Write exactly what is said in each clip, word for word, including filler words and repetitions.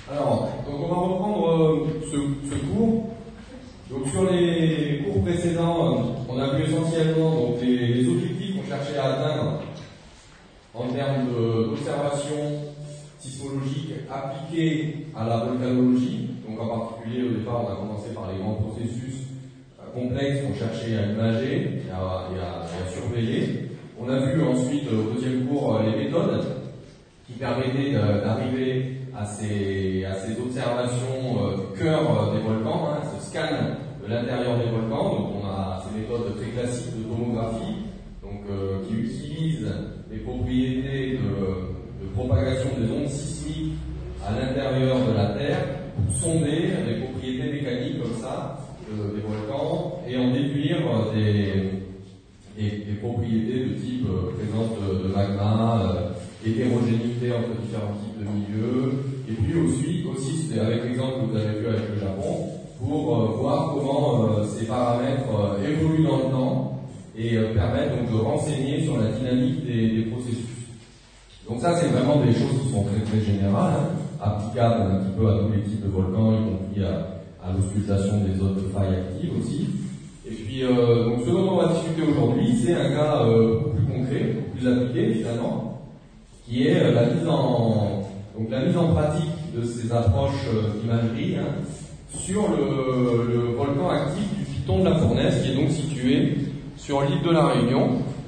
Alors, donc on va reprendre euh, ce, ce cours. Donc sur les cours précédents, euh, on a vu essentiellement donc, les, les objectifs qu'on cherchait à atteindre en termes d'observation sismologique appliquée à la volcanologie. Donc en particulier, au départ, on a commencé par les grands processus euh, complexes qu'on cherchait à imager et à, et à, et à surveiller. On a vu ensuite, au deuxième cours, les méthodes qui permettaient d'arriver à ces, à ces observations euh, du cœur euh, des volcans, hein, ce scan de l'intérieur des volcans. Donc on a ces méthodes très classiques de tomographie, donc euh, qui utilisent les propriétés de, de propagation des ondes sismiques à l'intérieur de la Terre pour sonder les propriétés mécaniques comme ça euh, des volcans et en déduire euh, des, des, des propriétés de type euh, présence de, de magma, euh, hétérogénéité entre différents types de milieux, et puis aussi, aussi avec l'exemple que vous avez vu avec le Japon, pour euh, voir comment euh, ces paramètres euh, évoluent dans le temps et euh, permettent donc de renseigner sur la dynamique des, des processus. Donc ça, c'est vraiment des choses qui sont très très générales, hein, applicables un petit peu à tous les types de volcans, y compris à, à l'auscultation des zones de faille actives aussi. Et puis, euh, donc ce dont on va discuter aujourd'hui, c'est un cas euh, beaucoup plus concret, beaucoup plus appliqué finalement, qui est la mise en, donc la mise en pratique de ces approches d'imagerie hein, sur le, le volcan actif du Piton de la Fournaise, qui est donc situé sur l'île de la Réunion.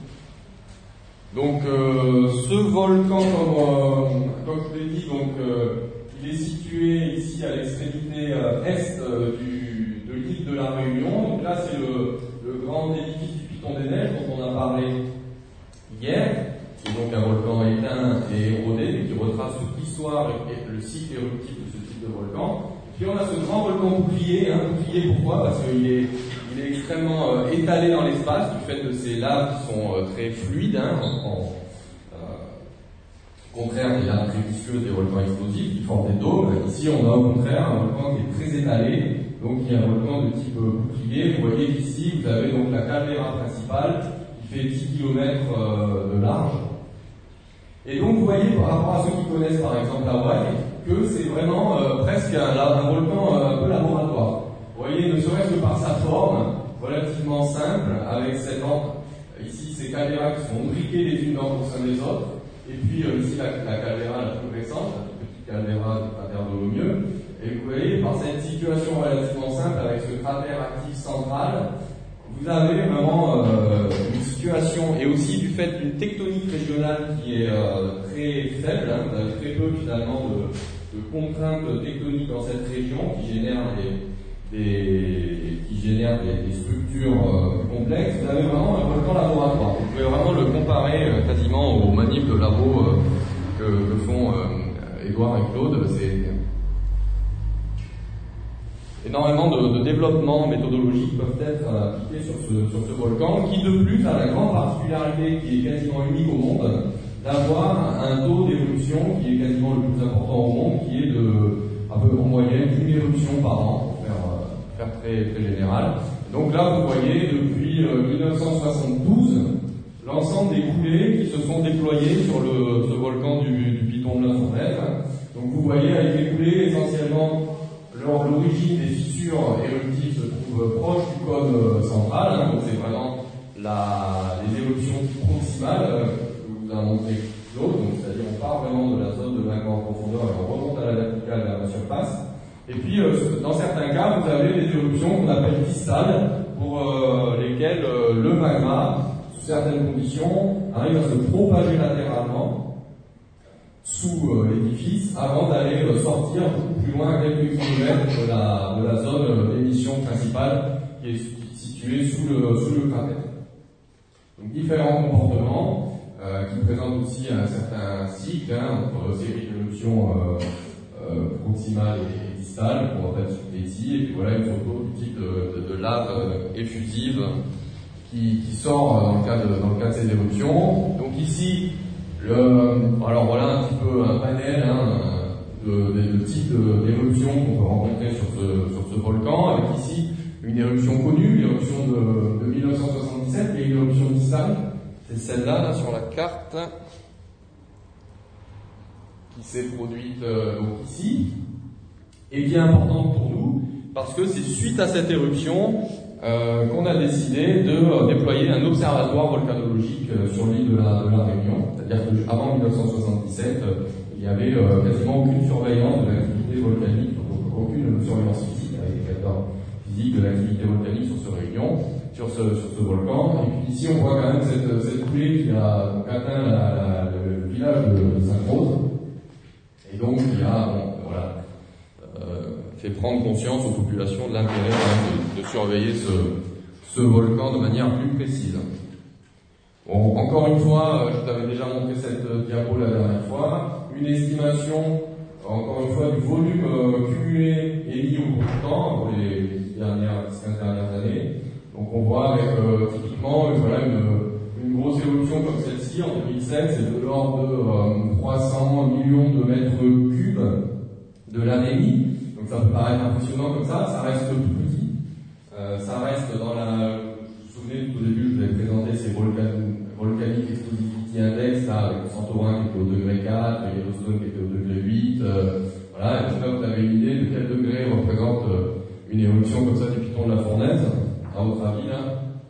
Donc euh, ce volcan, comme, euh, comme je vous l'ai dit, donc, euh, il est situé ici à l'extrémité euh, est euh, du, de l'île de la Réunion. Donc là c'est le, le grand édifice du Piton des Neiges dont on a parlé hier. C'est donc un volcan éteint et érodé, mais qui retrace toute l'histoire et le cycle éruptif de ce type de volcan. Puis on a ce grand volcan bouclier, hein, bouclier pourquoi? Parce qu'il est, il est extrêmement euh, étalé dans l'espace, du fait de ces laves qui sont euh, très fluides, hein, en, en euh, contraire des laves très visqueuses des volcans explosifs qui forment des dômes. Ici on a au contraire un volcan qui est très étalé, donc il y a un volcan de type euh, bouclier. Vous voyez qu'ici vous avez donc la caldeira principale qui fait dix kilomètres euh, de large. Et donc vous voyez par rapport à ceux qui connaissent par exemple Hawaï que c'est vraiment euh, presque un, un volcan euh, un peu laboratoire. Vous voyez, ne serait-ce que par sa forme relativement simple, avec cette lampe, ici ces calderas qui sont imbriquées les unes dans au sein des autres, et puis euh, ici la, la caldeira la plus récente, la petite caldeira du cratère de Lomieux, et vous voyez par cette situation relativement simple avec ce cratère actif central, vous avez vraiment euh, une situation, et aussi du fait d'une tectonique régionale qui est euh, très faible, hein, vous avez très peu finalement de, de contraintes tectoniques dans cette région qui génèrent des, des, qui génèrent des, des structures euh, complexes. Vous avez vraiment un volcan laboratoire. Vous pouvez vraiment le comparer euh, quasiment aux manipes de labo euh, que, que font euh, Édouard et Claude. C'est énormément de, de développements méthodologiques peuvent être appliqués sur ce, sur ce volcan, qui de plus a la grande particularité, qui est quasiment unique au monde, d'avoir un taux d'évolution qui est quasiment le plus important au monde, qui est de, un peu en moyenne, une éruption par an, pour faire, euh, faire très, très général. Donc là, vous voyez, depuis euh, mille neuf cent soixante-douze, l'ensemble des coulées qui se sont déployées sur le, ce volcan du, du Piton de la Fournaise. Donc vous voyez, avec les coulées essentiellement, l'origine des fissures éruptives se trouve proche du cône central, hein, donc c'est vraiment la, les éruptions proximales euh, que vous a montré Claude, donc c'est-à-dire on part vraiment de la zone de magma en profondeur et on remonte à la verticale vers la surface. Et puis euh, dans certains cas, vous avez des éruptions qu'on appelle distales, pour euh, lesquelles euh, le magma, sous certaines conditions, arrive à se propager latéralement sous euh, l'édifice avant d'aller euh, sortir beaucoup plus loin, à quelques kilomètres de la, de la zone euh, d'émission principale qui est située sous le, sous le cratère. Donc différents comportements euh, qui présentent aussi un certain cycle hein, entre séries d'éruptions euh, euh, proximales et distales qu'on va discuter ici, et puis voilà une photo du type de, de, de lave euh, effusive qui, qui sort euh, dans, le cas de, dans le cas de ces éruptions. Donc ici, Le, alors voilà un petit peu un panel hein, de, de, de types d'éruptions qu'on peut rencontrer sur ce, sur ce volcan, avec ici une éruption connue, l'éruption de, de mille neuf cent soixante-dix-sept, et une éruption distale, c'est celle-là là, sur la carte, qui s'est produite euh, donc ici. est bien importante pour nous, parce que c'est suite à cette éruption euh, qu'on a décidé de euh, déployer un observatoire volcanologique euh, sur l'île de la, de la Réunion. C'est-à-dire qu'avant mille neuf cent soixante-dix-sept, euh, il n'y avait euh, quasiment aucune surveillance de l'activité volcanique, donc aucune surveillance physique avec des capteurs physiques de l'activité volcanique sur ce Réunion, sur ce, sur ce volcan. Et puis ici, on voit quand même cette, cette coulée qui a donc, atteint la, la, le village de Sainte-Rose, et donc qui a bon, voilà, euh, fait prendre conscience aux populations de l'intérêt de, de surveiller ce, ce volcan de manière plus précise. Bon, encore une fois, je vous avais déjà montré cette diapo la dernière fois, une estimation, encore une fois, du volume euh, cumulé émis au cours du temps pour les dernières, quinze dernières années. Donc on voit avec euh, typiquement euh, voilà, une, une grosse éruption comme celle-ci en deux mille sept, c'est de l'ordre de euh, trois cents millions de mètres cubes de l'anémie. Donc ça peut paraître impressionnant comme ça, ça reste tout petit. Euh, ça reste dans la... Vous vous souvenez, tout au début, je vous avais présenté ces volcans, Volcanic Explosivity Index, là, avec le Santorin qui était au degré quatre, le Yellowstone qui était au degré huit. Euh, voilà, et donc là, vous avez une idée de quel degré représente euh, une éruption comme ça du piton de la Fournaise, à votre avis, là.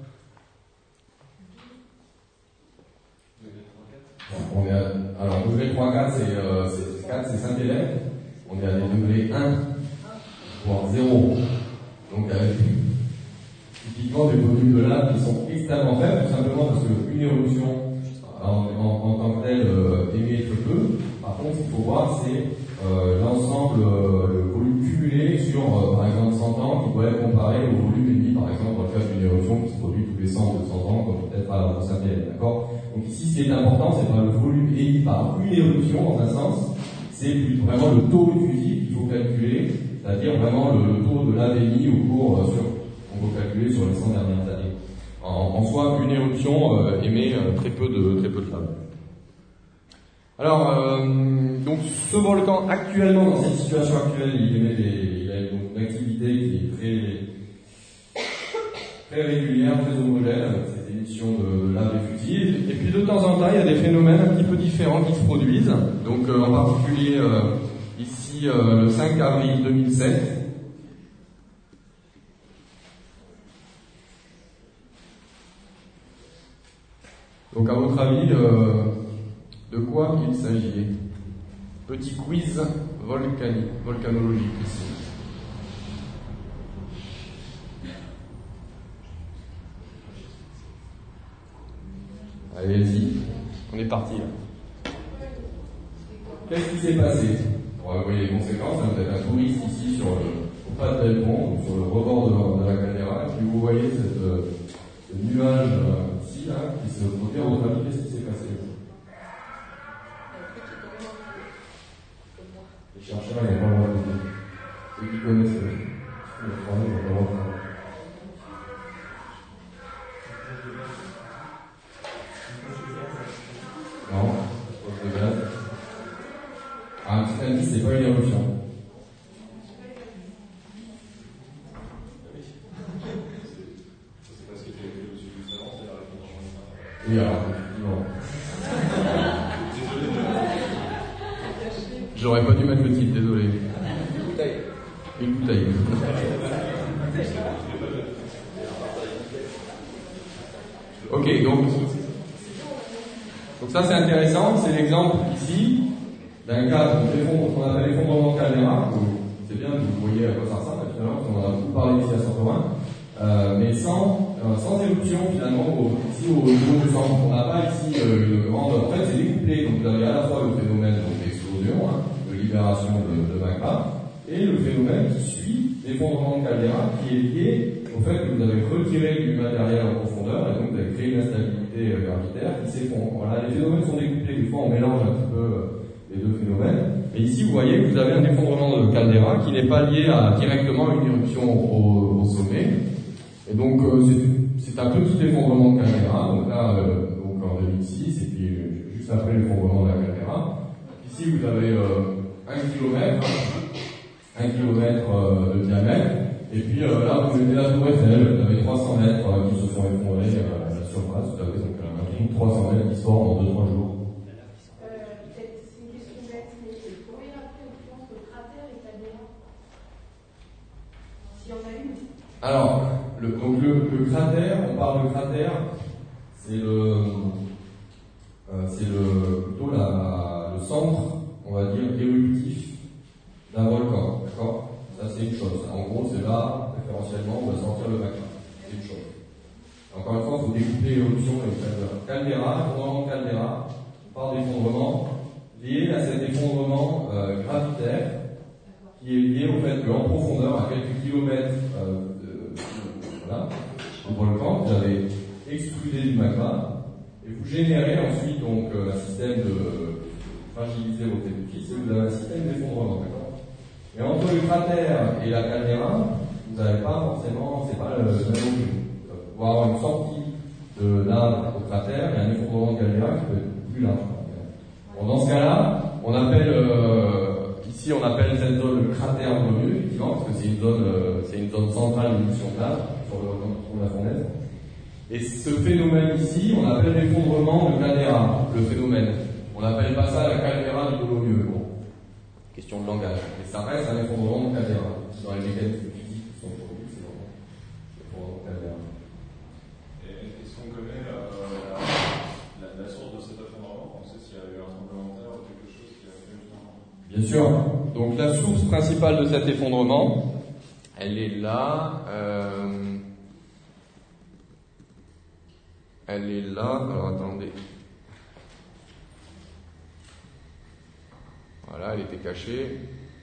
Bon, on est à, alors, degré trois quatre, c'est euh, quatre, c'est Saint-Hélène. On est à des degrés un, voire zéro. Donc, avec typiquement des volumes de lave qui sont extrêmement faibles, tout simplement parce qu'une éruption en, en, en tant que telle euh, émet très peu. Par contre, ce qu'il faut voir, c'est euh, l'ensemble, euh, le volume cumulé sur, euh, par exemple, cent ans, qui doit être comparé au volume émis, par exemple, dans le cas d'une éruption qui se produit tous les cent ou deux cents ans, comme peut-être à la Saint-Hélène, d'accord? Donc ici, ce qui est important, c'est pas le volume émis par une éruption, dans un sens, c'est vraiment le taux diffusif qu'il faut calculer, c'est-à-dire vraiment le, le taux de lave émis au cours euh, sur on peut calculer sur les cent dernières années. En, en soi, une éruption euh, émet euh, très peu de très peu de lave. Alors, euh, donc ce volcan actuellement, dans cette situation actuelle, il émet des, il a donc une activité qui est très très régulière, très homogène, avec cette émission de lave effusive. Et puis de temps en temps, il y a des phénomènes un petit peu différents qui se produisent. Donc euh, en particulier euh, ici euh, le cinq avril deux mille sept. Donc à votre avis, euh, de quoi il s'agit? Petit quiz volcanique, volcanologique ici. Allez-y, on est parti là. Qu'est-ce qui s'est passé? Bon, vous voyez les conséquences, hein, vous êtes un touriste ici sur le, au pas de Belpont, sur le rebord de, de la caméra, et puis vous voyez cette, euh, ce nuage euh, ici, là, qui se produit. À votre avis, qu'est-ce qui s'est passé? Les chercheurs, ils n'ont pas le droit de dire. Ceux qui connaissent le, le travail, ils n'ont pas le droit de faire. Non, poche de gaz. Ah, un petit indice, c'est pas une éruption. Oui, alors, effectivement. J'aurais pas dû mettre le titre, désolé. Une bouteille. Une bouteille. Ok, donc, donc ça c'est intéressant, c'est l'exemple ici d'un cas qu'on appelle l'effondrement de caldeira. C'est bien, vous voyez à quoi ça ressemble, finalement, on en a beaucoup parlé ici à Santorin. Euh, mais sans, euh, sans éruption finalement au, ici au niveau du centre. On n'a pas ici euh, une grande... En fait c'est découplé, donc vous avez à la fois le phénomène d'explosion, hein, de libération de, de magma, et le phénomène qui suit l'effondrement de caldeira, qui est lié au fait que vous avez retiré du matériel en profondeur, et donc vous avez créé une instabilité euh, gravitaire qui s'effondre. Voilà, les phénomènes sont découplés, des fois on mélange un petit peu euh, les deux phénomènes. Et ici vous voyez que vous avez un effondrement de caldeira qui n'est pas lié à, directement à une éruption au, au sommet. Et donc, euh, c'est un petit effondrement de caldeira, donc là, euh, donc en deux mille six, et puis euh, juste après l'effondrement de la caldeira. Ici, vous avez euh, un kilomètre, un kilomètre euh, de diamètre, et puis euh, là, vous mettez la tour Eiffel, vous avez trois cents mètres euh, qui se sont effondrés euh, à la surface, vous avez donc un trois cents mètres qui se forment en deux trois jours. S'il y en a une. Alors, le, donc le, le cratère, on parle de cratère, c'est le, euh, c'est le, plutôt la, le centre, on va dire, éruptif d'un volcan, d'accord? Ça, c'est une chose. En gros, c'est là, référentiellement, on va sortir le magma. C'est une chose. Encore une fois, il faut découper l'éruption et le caldeira. Caldeira, effondrement de caldeira, on parle d'effondrement lié à cet effondrement euh, gravitaire qui est lié au fait qu'en profondeur, à quelques kilomètres euh, de, de, voilà, du volcan, vous avez extrudé du magma et vous générez ensuite donc un système de fragiliser votre édifice et vous avez un système d'effondrement, d'accord? Et entre le cratère et la caldeira, vous n'avez pas forcément, c'est pas le même objet. Vous pouvez avoir une sortie de lave au cratère et un effondrement de caldeira qui peut être plus large. Bon, dans ce cas-là, on appelle, euh, ici on appelle cette zone le cratère brumeux, effectivement, parce que c'est une zone, euh, c'est une zone centrale d'émission de lave sur le volcan de la fournaise. Et ce phénomène ici, on appelle l'effondrement de caldeira, le phénomène. On n'appelle pas ça la caldeira du Dolomieu, bon. Question de langage. Mais ça reste un effondrement de caldeira. Dans les mécanismes physiques qui sont produits, c'est vraiment l'effondrement de caldeira. Et est-ce qu'on connaît la, la, la, la source de cet effondrement? On sait s'il y a eu un tremblement de terre ou quelque chose qui a fait justement. Bien sûr. Donc la source principale de cet effondrement, elle est là. Euh, elle est là. Alors attendez. Voilà, elle était cachée.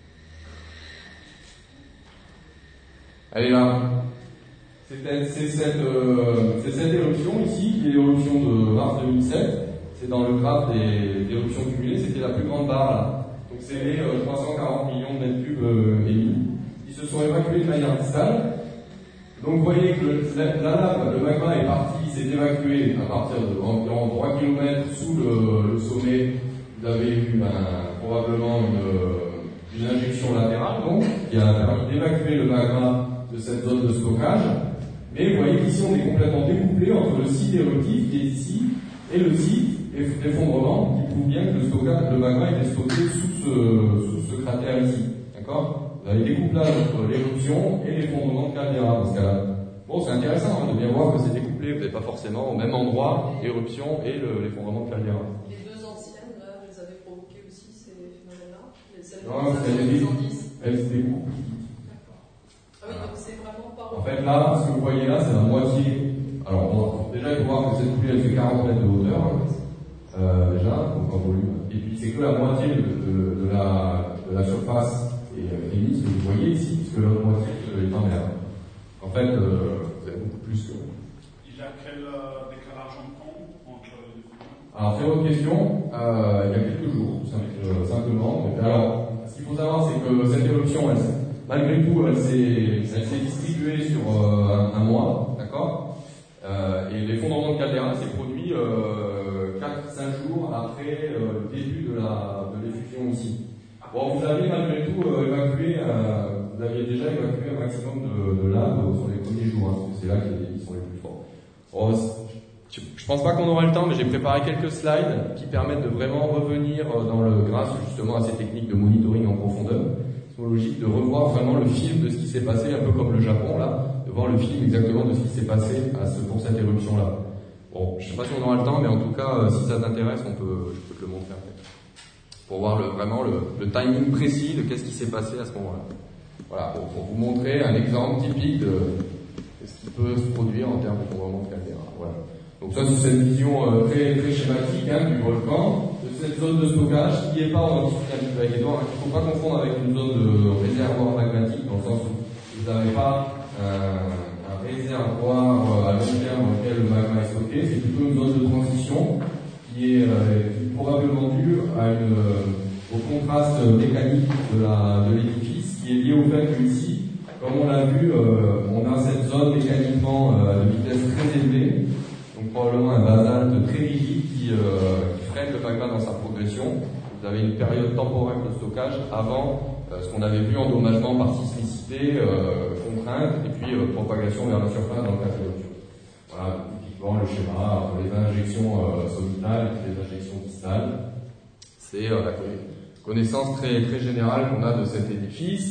Elle est là. C'est cette, euh, cette éruption ici, qui est l'éruption de mars deux mille sept. C'est dans le graphe des, des éruptions cumulées, c'était la plus grande barre là. Donc c'est les euh, trois cent quarante millions de mètres cubes euh, émis. Ils se sont évacués de manière distale. Donc vous voyez que le, la, la lave, le magma est parti, s'est évacué à partir d'environ trois kilomètres sous le, le sommet. Vous avez eu un, probablement une, une injection latérale, donc, qui a permis d'évacuer le magma de cette zone de stockage. Mais vous voyez qu'ici on est complètement découplé entre le site éruptif qui est ici et le site d'effondrement qui prouve bien que le stockage, le magma était stocké sous ce, sous ce cratère ici. D'accord? Vous avez découplage entre l'éruption et l'effondrement de caldeira dans ce cas-là. Bon, c'est intéressant hein, de bien voir que c'est découplé, vous n'avez pas forcément au même endroit l'éruption et l'effondrement de caldeira. Les deux anciennes, là, elles avaient provoqué aussi ces phénomènes-là? Non, elles se découpent. Ah oui, donc c'est vraiment pas... En fait, là, ce que vous voyez là, c'est la moitié. Alors, bon, déjà, il faut voir que cette coulée, elle fait quarante mètres de hauteur, euh, déjà, donc en volume. Et puis, c'est que la moitié de, de, de, la, de la surface est euh, émise, que vous voyez ici, puisque l'autre moitié est en mer. En fait, euh, vous avez beaucoup plus que... Il y a quel euh, décalage en temps entre les deux? Alors, très bonne question. Euh, il y a quelques jours, tout simple, simplement. Donc, alors, ce qu'il faut savoir, c'est que cette éruption, elle malgré tout, elle s'est distribuée sur euh, un, un mois, d'accord euh, et l'effondrement de caldeira s'est produit euh, quatre à cinq jours après euh, le début de l'effusion ici. Bon, vous avez malgré tout euh, évacué, euh, vous aviez déjà évacué un maximum de, de lave sur les premiers jours, hein, parce que c'est là qu'ils sont les plus forts. Bon, je, je pense pas qu'on aura le temps, mais j'ai préparé quelques slides qui permettent de vraiment revenir dans le, grâce justement à ces techniques de monitoring en profondeur, logique de revoir vraiment le film de ce qui s'est passé, un peu comme le Japon là, de voir le film exactement de ce qui s'est passé à ce, pour cette éruption là. Bon, je sais pas si on aura le temps, mais en tout cas, euh, si ça t'intéresse, on peut, je peux te le montrer après. Pour voir le, vraiment le, le timing précis de qu'est-ce qui s'est passé à ce moment-là. Voilà, pour, pour vous montrer un exemple typique de, de ce qui peut se produire en termes d'effondrement de caldeira. Voilà. Donc ça, c'est cette vision euh, très, très schématique hein, du volcan, de cette zone de stockage qui n'est pas en discussion avec les doigts. Il ne faut pas confondre avec une zone de réservoir magmatique, dans le sens où vous n'avez pas euh, un réservoir à long terme dans lequel le magma est stocké, c'est plutôt une zone de transition qui est euh, probablement due à une, euh, au contraste mécanique de l'édifice, qui est lié au fait qu'ici, comme on l'a vu, euh, on a cette zone mécaniquement euh, de vitesse très élevée, donc probablement un basalte très rigide qui, euh, qui freine le magma dans sa progression. Vous avez une période temporaire de stockage avant euh, ce qu'on avait vu endommagement par sismicité, euh, contrainte, et puis euh, propagation vers la surface dans le cas de l'éruption. Voilà, typiquement le schéma entre les injections euh, solitales et les injections distales. C'est euh, la connaissance très, très générale qu'on a de cet édifice.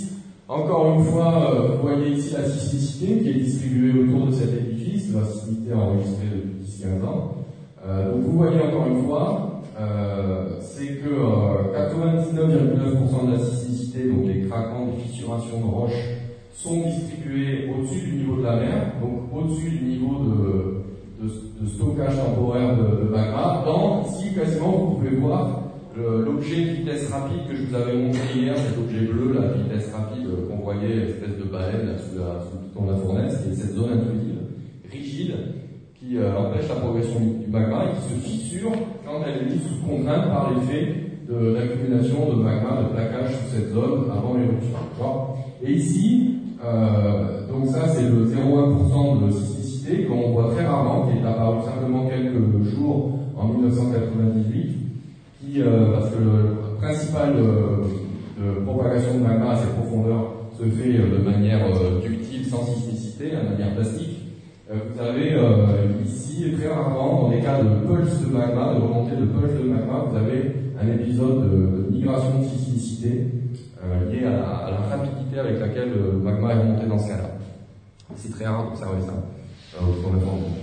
Encore une fois, euh, vous voyez ici la sismicité qui est distribuée autour de cet édifice, la sismicité enregistrée depuis dix à quinze ans. Euh, donc vous voyez encore une fois, euh, c'est que euh, quatre-vingt-dix-neuf virgule neuf pour cent de la sismicité, donc les craquements, les fissurations de roches, sont distribués au-dessus du niveau de la mer, donc au-dessus du niveau de, de, de stockage temporaire de, de magma. Dans, ici, quasiment, vous pouvez voir l'objet de vitesse rapide que je vous avais montré hier, cet objet bleu, la vitesse rapide qu'on voyait, espèce de baleine là, sous, la, sous le piton de la fournaise, qui est cette zone intrusive, rigide, qui euh, empêche la progression du magma et qui se fissure quand elle est mise sous contrainte par l'effet d'accumulation de, de magma, de plaquage sous cette zone avant l'éruption. Et ici, euh, donc ça c'est le zéro virgule un pour cent de sismicité qu'on voit très rarement, qui est apparu simplement quelques jours en mille neuf cent quatre-vingt-dix-huit. Qui, euh, parce que le principal euh, de propagation de magma à cette profondeur se fait euh, de manière euh, ductile, sans sismicité, de manière plastique. Euh, vous avez euh, ici, très rarement, dans des cas de pulse de magma, de remontée de pulse de magma, vous avez un épisode de, de migration de sismicité euh, lié à la, à la rapidité avec laquelle le magma est remonté dans ce cas-là. C'est très rare d'observer ça euh, au fond de la forme.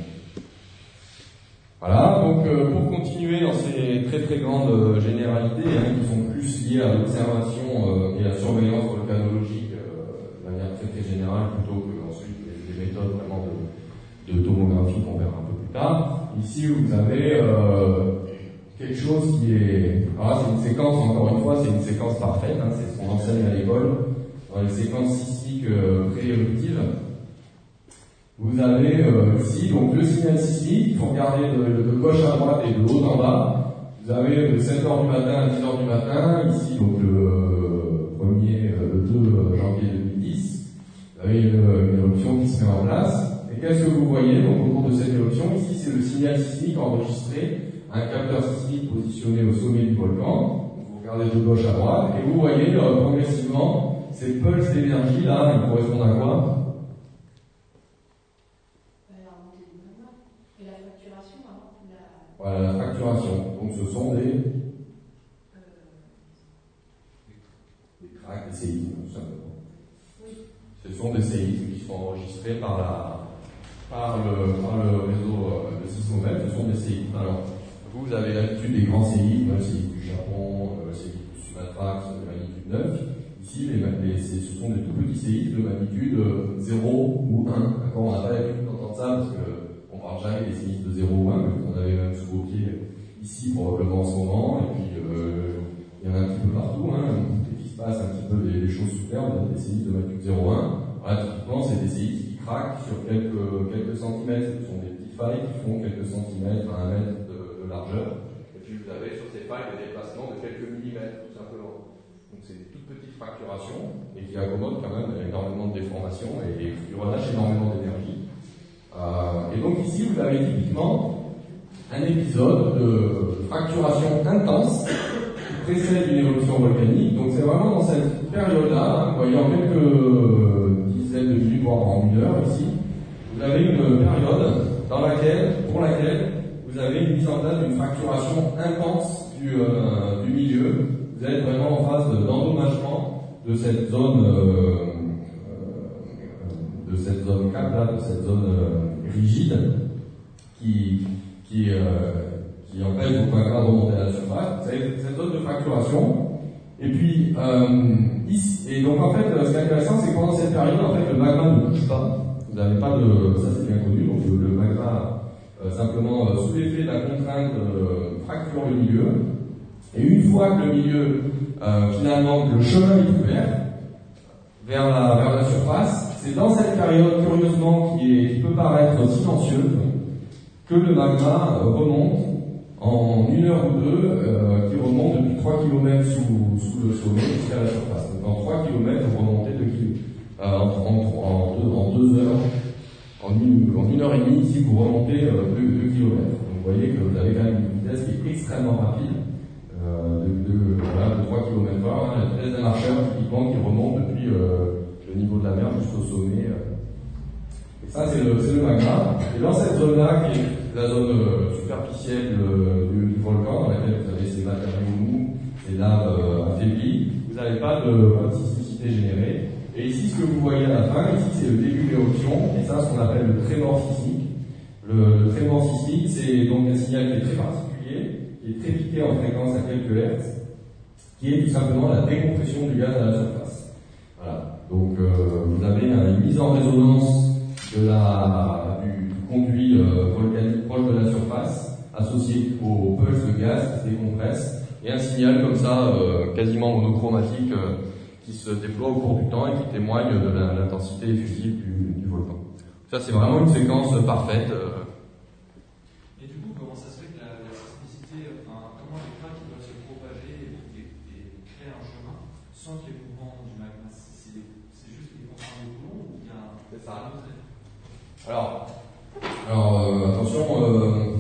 Voilà, donc euh, pour continuer dans ces très très grandes euh, généralités, hein, qui sont plus liées à l'observation euh, et à la surveillance volcanologique euh, de manière très très générale, plutôt que ensuite des, des méthodes vraiment de, de tomographie qu'on verra un peu plus tard. Ici vous avez euh, quelque chose qui est... Alors c'est une séquence, encore une fois, c'est une séquence parfaite, hein, c'est ce qu'on enseigne à l'école, dans les séquences sismiques euh, pré-éruptives. Vous avez euh, ici donc le signal sismique, il faut regarder de, de gauche à droite et de haut en bas. Vous avez de sept heures du matin à dix heures du matin, ici donc le premier, le deux janvier deux mille dix. Vous avez une, une éruption qui se met en place. Et qu'est-ce que vous voyez donc au cours de cette éruption? Ici c'est le signal sismique enregistré, un capteur sismique positionné au sommet du volcan. Vous regardez de gauche à droite et vous voyez euh, progressivement ces pulses d'énergie là, ils correspondent à quoi? Voilà, la fracturation. Donc ce sont des, des cracks, des séismes, tout simplement. Ce sont des séismes qui sont enregistrés par, la, par, le, par le réseau de sismomètres. Ce sont des séismes. Alors, vous, vous avez l'habitude des grands séismes, le séisme du Japon, le séisme du Sumatra, qui sont de magnitude neuf. Ici, les, les, ce sont des tout petits séismes de magnitude zéro ou un. D'accord, on n'a pas l'habitude d'entendre ça parce que on parle jamais des séismes de zéro ou un, mais vous en avez même sous vos pieds ici probablement en ce moment, et puis euh, il y en a un petit peu partout, hein, dès qu'il se passe un petit peu des, des choses super, il y a des séismes de magnitude zéro virgule un. Voilà, typiquement, c'est des séismes qui craquent sur quelques, quelques centimètres, ce sont des petites failles qui font quelques centimètres à un mètre de, de largeur, et puis vous avez sur ces failles des déplacements de quelques millimètres, tout simplement. Donc c'est des toutes petites fracturations, et qui accommodent quand même énormément de déformations, et qui relâchent énormément d'énergie. Euh, et donc ici, vous avez typiquement un épisode de fracturation intense qui précède une éruption volcanique. Donc c'est vraiment dans cette période-là, vous voyez en quelques dizaines de minutes, voire en une heure ici, vous avez une période dans laquelle, pour laquelle vous avez une mise en place d'une fracturation intense du, euh, du milieu. Vous êtes vraiment en phase d'endommagement de cette zone euh, de cette zone cap là, de cette zone euh, rigide qui, qui, euh, qui empêche vos magmas de remonter à la surface. Vous avez cette zone de fracturation. Et puis, euh, ici, et donc en fait, ce qui est intéressant, c'est que pendant cette période, en fait, le magma ne bouge pas. Vous n'avez pas de, ça c'est bien connu, donc le, le magma, euh, simplement, euh, sous l'effet de la contrainte, euh, fracture le milieu. Et une fois que le milieu, euh, finalement, que le chemin est ouvert vers la, vers la surface, c'est dans cette période, curieusement, qui, est, qui peut paraître silencieuse, que le magma remonte en une heure ou deux, euh, qui remonte depuis trois kilomètres sous, sous le sommet jusqu'à la surface. Donc en trois kilomètres, vous remontez deux kilomètres. Euh, en, en, en, deux, en deux heures, en une, en une heure et demie, ici, vous remontez euh, deux kilomètres. Donc vous voyez que vous avez quand même une vitesse qui est extrêmement rapide, euh, de, de, voilà, de trois kilomètres heure, hein, la vitesse d'un marcheur, typiquement, qui remonte depuis euh, le niveau de la mer jusqu'au sommet. Euh. Et ça, c'est le, le magma. Et dans cette zone-là, qui est la zone euh, superficielle euh, du, du volcan, dans laquelle vous avez ces matériaux mous, ces laves euh, affaiblies, vous n'avez pas de, pas de sismicité générée. Et ici, ce que vous voyez à la fin, ici, c'est le début de l'éruption, et ça, ce qu'on appelle le trémor sismique. Le, le trémor sismique, c'est donc un signal qui est très particulier, qui est très piqué en fréquence à quelques hertz, qui est tout simplement la décompression du gaz à la surface. Voilà. Donc, euh, vous avez une mise en résonance de la, du, du conduit euh, volcanique proche de la surface, associé au pulse de gaz qui se décompresse, et un signal comme ça, euh, quasiment monochromatique, euh, qui se déploie au cours du temps et qui témoigne de la, l'intensité effusive du, du volcan. Ça, c'est vraiment une séquence parfaite. Euh. Et du coup, comment ça se fait que la, la sismicité, enfin, comment les cracks doivent se propager et, et, et créer un chemin sans qu'il y ait le mouvement du magma? C'est, c'est juste les contraintes de Coulomb ou il y a un, c'est ça. un autre effet? Alors, alors euh, attention, euh,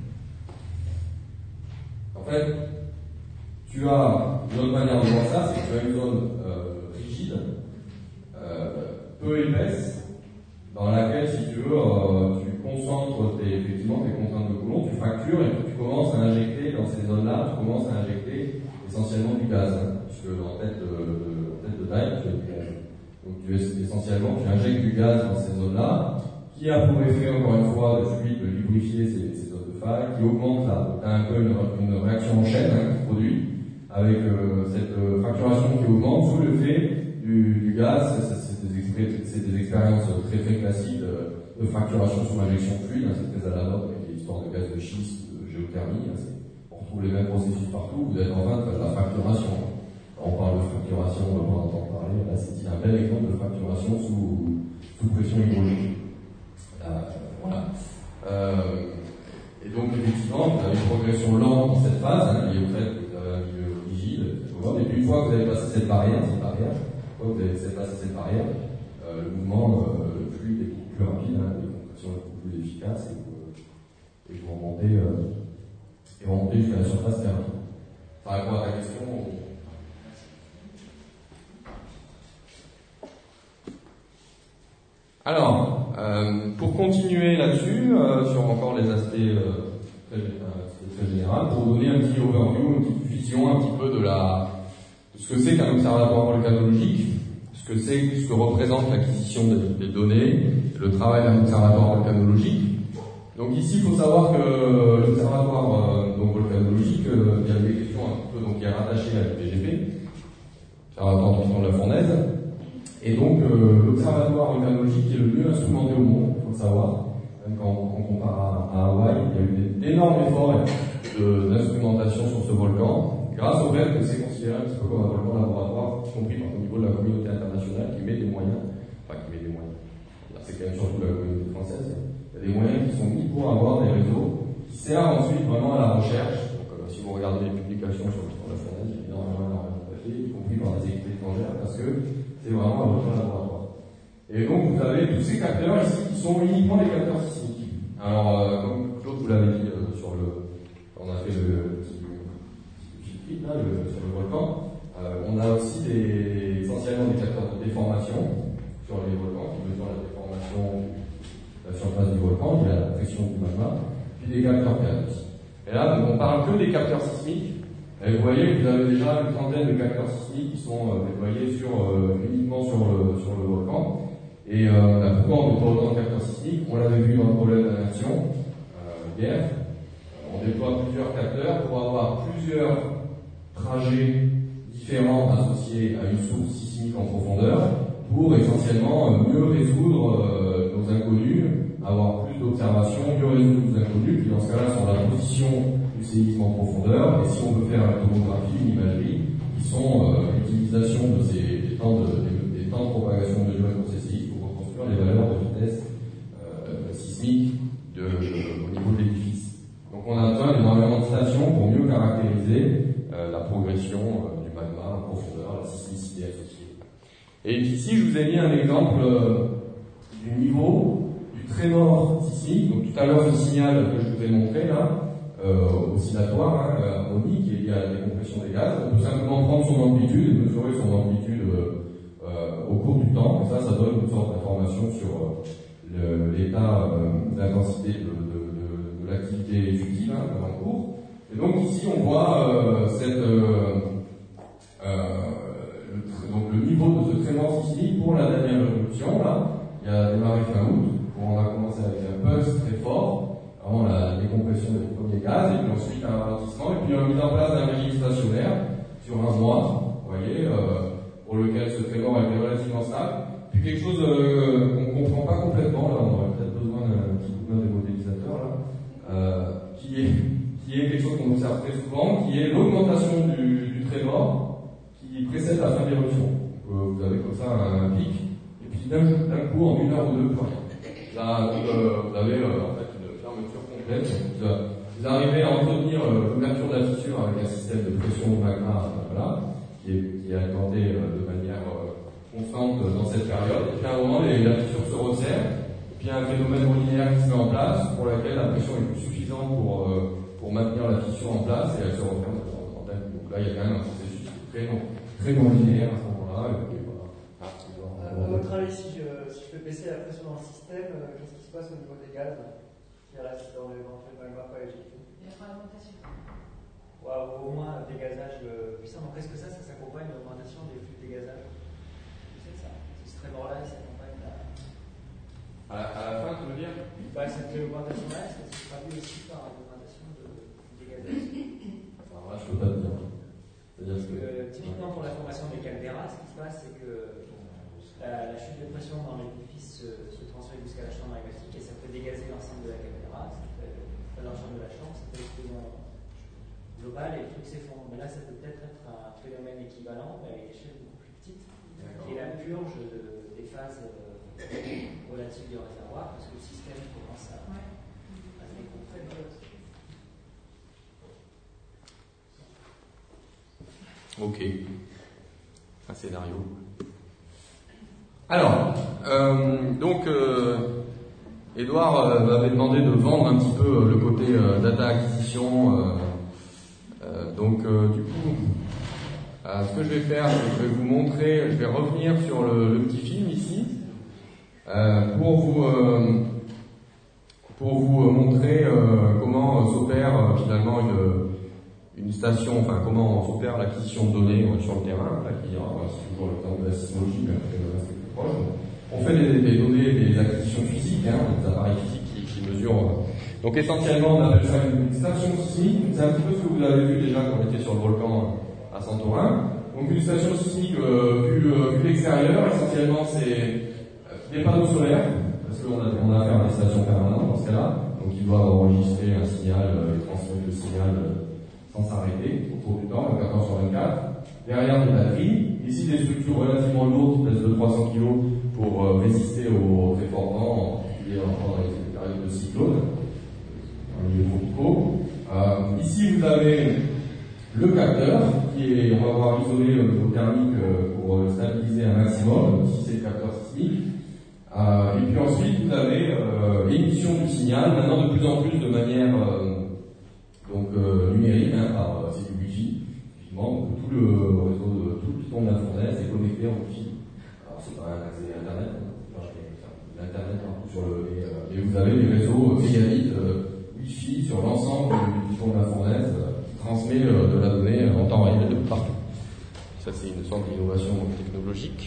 en fait, tu as une autre manière de voir ça, c'est que tu as une zone euh, rigide, euh, peu épaisse, dans laquelle, si tu veux, euh, tu concentres tes, effectivement tes contraintes de Coulomb, tu fractures et tu commences à injecter dans ces zones-là, tu commences à injecter essentiellement du gaz, hein, puisque en tête de, de, tête de taille, tu as du gaz. Donc tu es, essentiellement, tu injectes du gaz dans ces zones-là, qui a pour effet, encore une fois, de fluide, de lubrifier ces, ces zones de faille, qui augmente là. Tu as un peu une, une réaction en chaîne hein, qui se produit, avec euh, cette euh, fracturation qui augmente sous le fait du, du gaz. C'est, c'est, des expré- c'est des expériences très très classiques de, de fracturation sous injection de fluide, hein, c'est très à la mode avec les histoires de gaz de schiste, de géothermie. Hein, c'est, on retrouve les mêmes processus partout, vous êtes en train de faire de la fracturation. On parle de fracturation, on va entendre parler, là c'est un bel exemple de fracturation sous, sous pression hydraulique. Euh, voilà. Euh, et donc effectivement, vous avez une progression lente dans cette phase, hein, liée au fait que vous avez un milieu rigide, et puis une fois que vous avez passé cette barrière, cette barrière, une fois que vous avez passé cette barrière, euh, le mouvement, euh, le fluide est beaucoup plus rapide, hein, les compressions sont beaucoup plus efficaces, et vous, et vous remontez, euh, et vous remontez jusqu'à la surface thermique. Ça répond à ta question. Alors, euh, pour continuer là-dessus, euh, sur encore les aspects euh, très, euh, très généraux, pour donner un petit overview, une petite vision un petit peu de, la, de ce que c'est qu'un observatoire volcanologique, ce que c'est, ce que représente l'acquisition des, des données, le travail d'un observatoire volcanologique. Donc ici, il faut savoir que l'observatoire euh, donc volcanologique, euh, il y a des questions un petit peu, donc qui est rattaché à l'U P G P, observatoire de la fournaise. Et donc, euh, l'observatoire volcanologique est le mieux instrumenté au monde, il faut le savoir. Même quand on, on compare à, à Hawaï, il y a eu d'énormes efforts de, d'instrumentation sur ce volcan, grâce au fait que c'est considéré un petit peu comme un volcan laboratoire, y compris au niveau de la communauté internationale, qui met des moyens, enfin qui met des moyens, c'est quand même surtout la communauté française, il y a des moyens qui sont mis pour avoir des réseaux, qui servent ensuite vraiment à la recherche. Donc, euh, si vous regardez les publications sur, sur la fournaise, il y a énormément, énormément de papiers, y compris par des équipes étrangères, parce que c'est vraiment un volcan laboratoire. Et donc, vous avez tous ces capteurs ici qui sont uniquement des capteurs sismiques. Alors, euh, comme Claude vous l'avait dit euh, sur le, on a fait le petit filtre là, le, sur le volcan, euh, on a aussi des, essentiellement des capteurs de déformation sur les volcans qui mesurent la déformation de la surface du volcan, il y a la pression du magma, puis des capteurs thermiques. Et là, donc, on parle que des capteurs sismiques. Et vous voyez, vous avez déjà une trentaine de capteurs sismiques qui sont euh, déployés sur, euh, uniquement sur le, sur le volcan. Et euh, pourquoi on déploie autant de capteurs sismiques? On l'avait vu dans le problème d'inversion euh, hier. On déploie plusieurs capteurs pour avoir plusieurs trajets différents associés à une source sismique en profondeur pour essentiellement euh, mieux résoudre euh, nos inconnus, avoir plus d'observations, mieux résoudre nos inconnus, puis dans ce cas-là sur la position du séisme en profondeur, et si on veut faire une tomographie, une imagerie, qui sont euh, l'utilisation de ces des temps de, des, des temps de propagation mesurés pour ces séismes pour reconstruire les valeurs de vitesse euh, sismique de, de, au niveau de l'édifice. Donc on a besoin d'énormément de stations pour mieux caractériser euh, la progression euh, du magma en profondeur, la sismicité associée. Et ici, je vous ai mis un exemple euh, du niveau du trémor sismique. Donc tout à l'heure, ce signal que je vous ai montré là, Euh, oscillatoire, hein, harmonique, et il y a la décompression des gaz. On peut simplement prendre son amplitude et mesurer son amplitude euh, au cours du temps, et ça, ça donne une sorte d'information sur euh, le, l'état euh, d'intensité de, de, de, de l'activité effusive hein, en cours. Et donc ici, on voit euh, cette, euh, euh, le, donc le niveau de ce trémor sismique pour la dernière éruption, là, il y a démarré fin août, où on a commencé avec un pulse très fort, vraiment la décompression des premiers gaz, et puis ensuite un ralentissement, et puis on a mis en place un régime stationnaire sur un mois, vous voyez, euh, pour lequel ce trésor a été relativement stable. Puis quelque chose euh, qu'on ne comprend pas complètement, là, on aurait peut-être besoin d'un petit coup de main des modélisateurs, là, euh, qui est, qui est quelque chose qu'on observe très souvent, qui est l'augmentation du, du trésor qui précède la fin de l'éruption. Euh, vous avez comme ça un, un pic, et puis d'un coup, en une heure ou deux, plus rien. Là, donc, euh, vous avez euh, en fait une fermeture complète. Vous, euh, vous arrivez à entretenir euh, l'ouverture de la fissure avec un système de pression de magma, euh, voilà, qui est, qui est alimenté euh, de manière euh, constante dans cette période. Et puis à un moment, les, la fissure se resserre, et puis il y a un phénomène linéaire qui se met en place, pour lequel la pression est plus suffisante pour, euh, pour maintenir la fissure en place, et elle se referme de temps en temps. Donc là, il y a quand même un processus très non, très non linéaire à ce moment-là. Et puis, voilà. Ah, À votre avis, si je, si je fais baisser la pression dans le système, euh, qu'est-ce qui se passe au niveau des gaz qui restent dans l'éventuel magma pas éjecté? Il y aura l'augmentation. Ouais, au moins un dégazage euh, puissant. Donc est-ce que ça, ça s'accompagne de l'augmentation des flux de dégazage? C'est ça. Ce trésor-là, il s'accompagne à... À la, à la fin, tu veux dire? Bah, cette augmentation-là, est-ce que ça se traduit aussi par l'augmentation de dégazage? Alors là, je peux pas te dire. C'est-à-dire Parce que, que euh, typiquement pour la formation des calderas, ce qui se passe, c'est que la, la chute de pression dans l'édifice se, se transmet jusqu'à la chambre magmatique et ça peut dégazer l'ensemble de la caldera, ça fait pas l'ensemble de la chambre, ça fait l'explosion globale et le truc s'effondre. Mais là, ça peut peut-être être un phénomène équivalent, mais à une échelle beaucoup plus petite, qui est la purge de, des phases euh, relatives du réservoir, parce que le système commence à, à se décomposer. Ok. Un scénario. Alors, euh, donc, euh, Edouard euh, m'avait demandé de vendre un petit peu euh, le côté euh, data acquisition. Euh, euh, donc, euh, du coup, euh, ce que je vais faire, c'est que je vais vous montrer, je vais revenir sur le, le petit film ici, euh, pour vous euh, pour vous montrer euh, comment euh, s'opère euh, finalement une une station, enfin comment s'opère l'acquisition de données euh, sur le terrain. Là, qui, euh, c'est toujours le temps de la sismologie, mais après, euh, c'est plus proche. On fait des, des données, des acquisitions physiques, hein, des appareils physiques qui, qui mesurent. Euh, donc essentiellement, on appelle ça une, une station sismique. C'est un petit peu ce que vous avez vu déjà quand on était sur le volcan à Santorin. Donc une station sismique euh, vue, euh, vue de l'extérieur, essentiellement c'est euh, des panneaux solaires, parce qu'on a, on a affaire à des stations permanentes dans ce cas-là, donc ils doivent enregistrer un signal euh, et transmettre le signal euh, sans s'arrêter autour du temps, vingt-quatre heures sur vingt-quatre. Derrière des batteries, ici des structures relativement lourdes qui pèsent de trois cents kilos pour euh, résister aux très forts vents, en particulier dans les périodes de cyclone, en milieu tropicaux. Euh, ici vous avez le capteur qui est, on va voir isolé au niveau thermique euh, pour euh, stabiliser un maximum, si c'est le capteur sismique. Euh, et puis ensuite vous avez euh, l'émission du signal, maintenant de plus en plus de manière euh, donc euh, numérique, hein, par euh, c'est du Wi-Fi. Effectivement, donc, tout le réseau de tout le piton de la fournaise est connecté en Wi-Fi. Alors c'est pas un accès Internet, hein, l'Internet partout sur le. Et, euh, et vous avez les réseaux mégabits euh, Wi-Fi sur l'ensemble du piton de la fournaise euh, qui transmet euh, de la donnée en temps réel de partout. Ça c'est une sorte d'innovation technologique.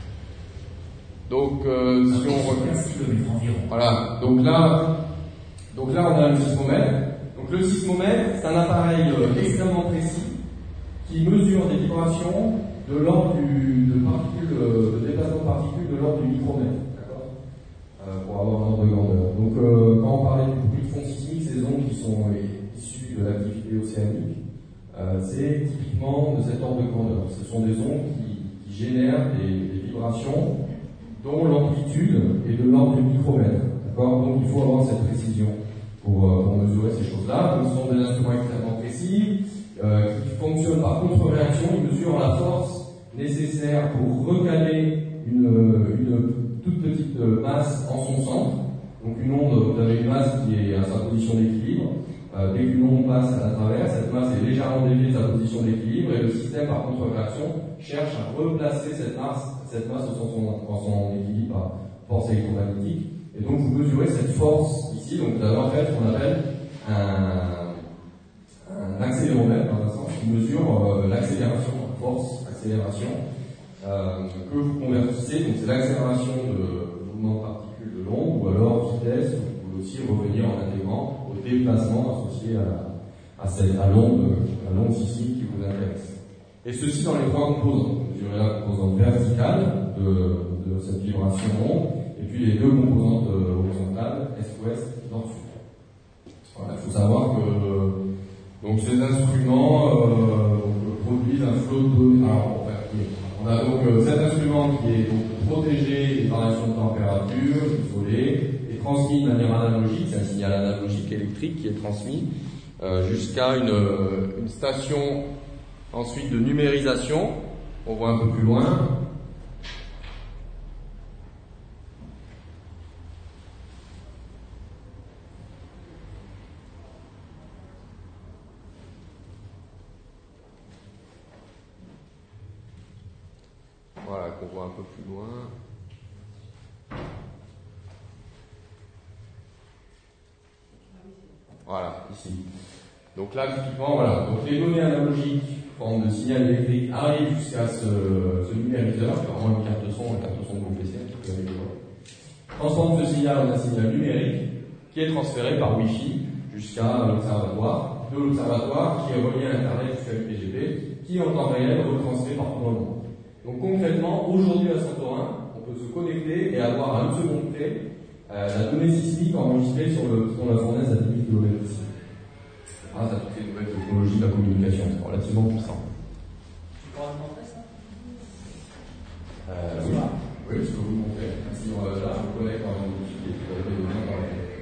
Donc euh, si on regarde, voilà. Donc là, donc là on a le sismomètre. Donc le sismomètre, c'est un appareil euh, extrêmement précis qui mesure des vibrations de l'ordre du, de particules, euh, de déplacement de particules de l'ordre du micromètre, d'accord, euh, pour avoir un ordre de grandeur. Donc euh, quand on parlait du bruit de fond sismique, ces ondes qui sont euh, issues de l'activité océanique, euh, c'est typiquement de cet ordre de grandeur. Ce sont des ondes qui, qui génèrent des, des vibrations dont l'amplitude est de l'ordre du micromètre, d'accord. Donc il faut avoir cette précision pour, pour mesurer ces choses-là. Donc ce sont des instruments extrêmement précis euh, qui fonctionnent par contre-réaction. Ils mesurent la force nécessaire pour recaler une, une toute petite masse en son centre. Donc une onde, vous avez une masse qui est à sa position d'équilibre. Euh, dès qu'une onde passe à travers, cette masse est légèrement déviée de sa position d'équilibre et le système par contre-réaction cherche à replacer cette masse, cette masse en son, en son équilibre par force électromagnétique. Et donc vous mesurez cette force ici, donc vous avez en fait ce qu'on appelle un, un accéléromètre dans un sens qui mesure euh, l'accélération, force, accélération. euh, que vous convertissez, donc c'est l'accélération de mouvement de particules de l'onde, ou alors vitesse, vous pouvez aussi revenir en intégrant au déplacement associé à, à, cette, à l'onde, à l'onde sismique qui vous intéresse. Et ceci dans les trois composants. Vous aurez la composante verticale de, de cette vibration onde, et puis les deux composantes horizontales, est-ouest, nord-sud. Voilà, il faut savoir que donc ces instruments euh, produisent un flot de données. Alors, on a donc euh, cet instrument qui est donc protégé des variations de température, isolé, et transmis de manière analogique, c'est un signal analogique électrique qui est transmis euh, jusqu'à une, une station ensuite de numérisation. On voit un peu plus loin. Voilà, qu'on voit un peu plus loin. Voilà, ici. Donc là, typiquement, voilà. Donc les données analogiques, forme de signal électrique, arrivent jusqu'à ce, ce numériseur, qui est vraiment une carte son, une carte son confessionnelle, qui peut aller transforme ce signal en un signal numérique, qui est transféré par Wi-Fi jusqu'à l'observatoire, de l'observatoire qui est relié à Internet jusqu'à l'U P G P, qui en temps réel retransmet partout dans le monde. Donc concrètement, aujourd'hui à Santorin, on peut se connecter et avoir à une seconde près euh, la donnée sismique enregistrée sur, le, sur la fournaise à dix mille kilomètres d'ici. Grâce à toutes ces nouvelles technologies de la communication, c'est relativement puissant. Tu pourras me montrer ça euh, oui. oui, je peux vous montrer. Si on va là, je me connecte en outil qui est tout à fait bien dans la tête.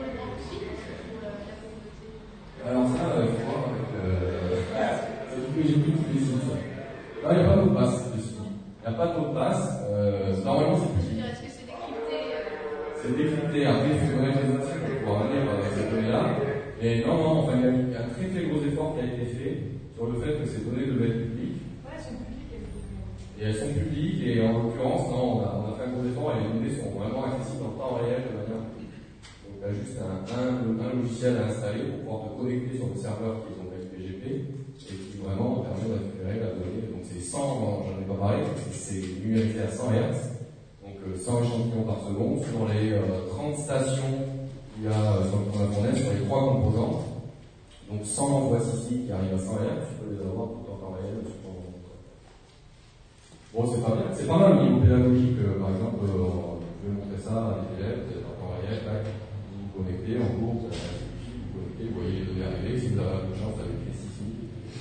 Alors ça, il faut voir avec euh, c'est que j'ai plus tous les sites. Là, il n'y a pas de mot de passe. Il n'y a pas de mot de passe. Euh, normalement, c'est plus. Est-ce que c'est décrypté euh... C'est décrypté. Après, il faut connaître les outils pour pouvoir venir avec ces données-là. Mais non, non, enfin, il y, a, il y a un très très gros effort qui a été fait sur le fait que ces données devaient être publiques. Ouais, elles sont publiques. Et elles sont publiques, et en l'occurrence, non, on a, on a fait un gros effort et les données sont vraiment accessibles en temps réel de manière publique. Donc, tu as juste un, un, un logiciel à installer pour pouvoir te connecter sur le serveur qui est donc F P G P et qui vraiment permet de récupérer la donnée. Donc, c'est cent, j'en ai pas parlé, c'est numérisé à cent hertz, donc euh, cent échantillons par seconde sur les euh, trente stations qu'il y a euh, sur le point fournaise, sur les trois composantes. Donc cent voies sismiques qui arrivent à cent hertz, tu peux les avoir tout en temps réel sur ton. Bon, c'est pas bien, c'est pas mal au niveau pédagogique. Euh, par exemple, euh, je vais montrer ça à des élèves, vous êtes en temps réel, tac, vous vous connectez en cours, vous avez un wifi, vous vous connectez, vous voyez les données arriver, si vous avez un peu de chance avec les sismiques.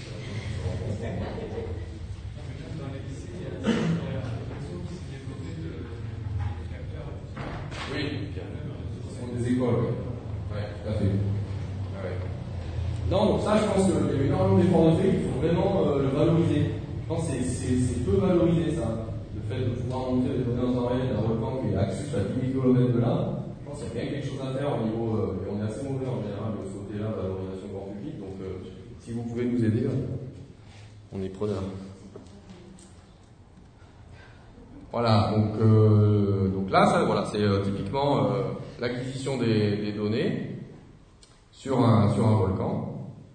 Dans les lycées, il y a un réseau qui s'est développé de capteurs. Oui, ce sont des écoles, oui. Ouais, tout à fait. Ouais. Non, donc ça, je pense qu'il y a eu énormément d'efforts de fait, il faut vraiment euh, le valoriser. Je pense que c'est peu valorisé, ça. Le fait de pouvoir monter des données en temps réel d'un volcan qui est axé à dix mille kilomètres de là. Je pense qu'il y a bien quelque chose à faire au niveau. Euh, et on est assez mauvais en général de ce côté-là, valorisation grand public. Donc, euh, si vous pouvez nous aider, on est preneur. Voilà, donc, euh, donc là, ça, voilà, c'est euh, typiquement euh, l'acquisition des, des données sur un, sur un volcan.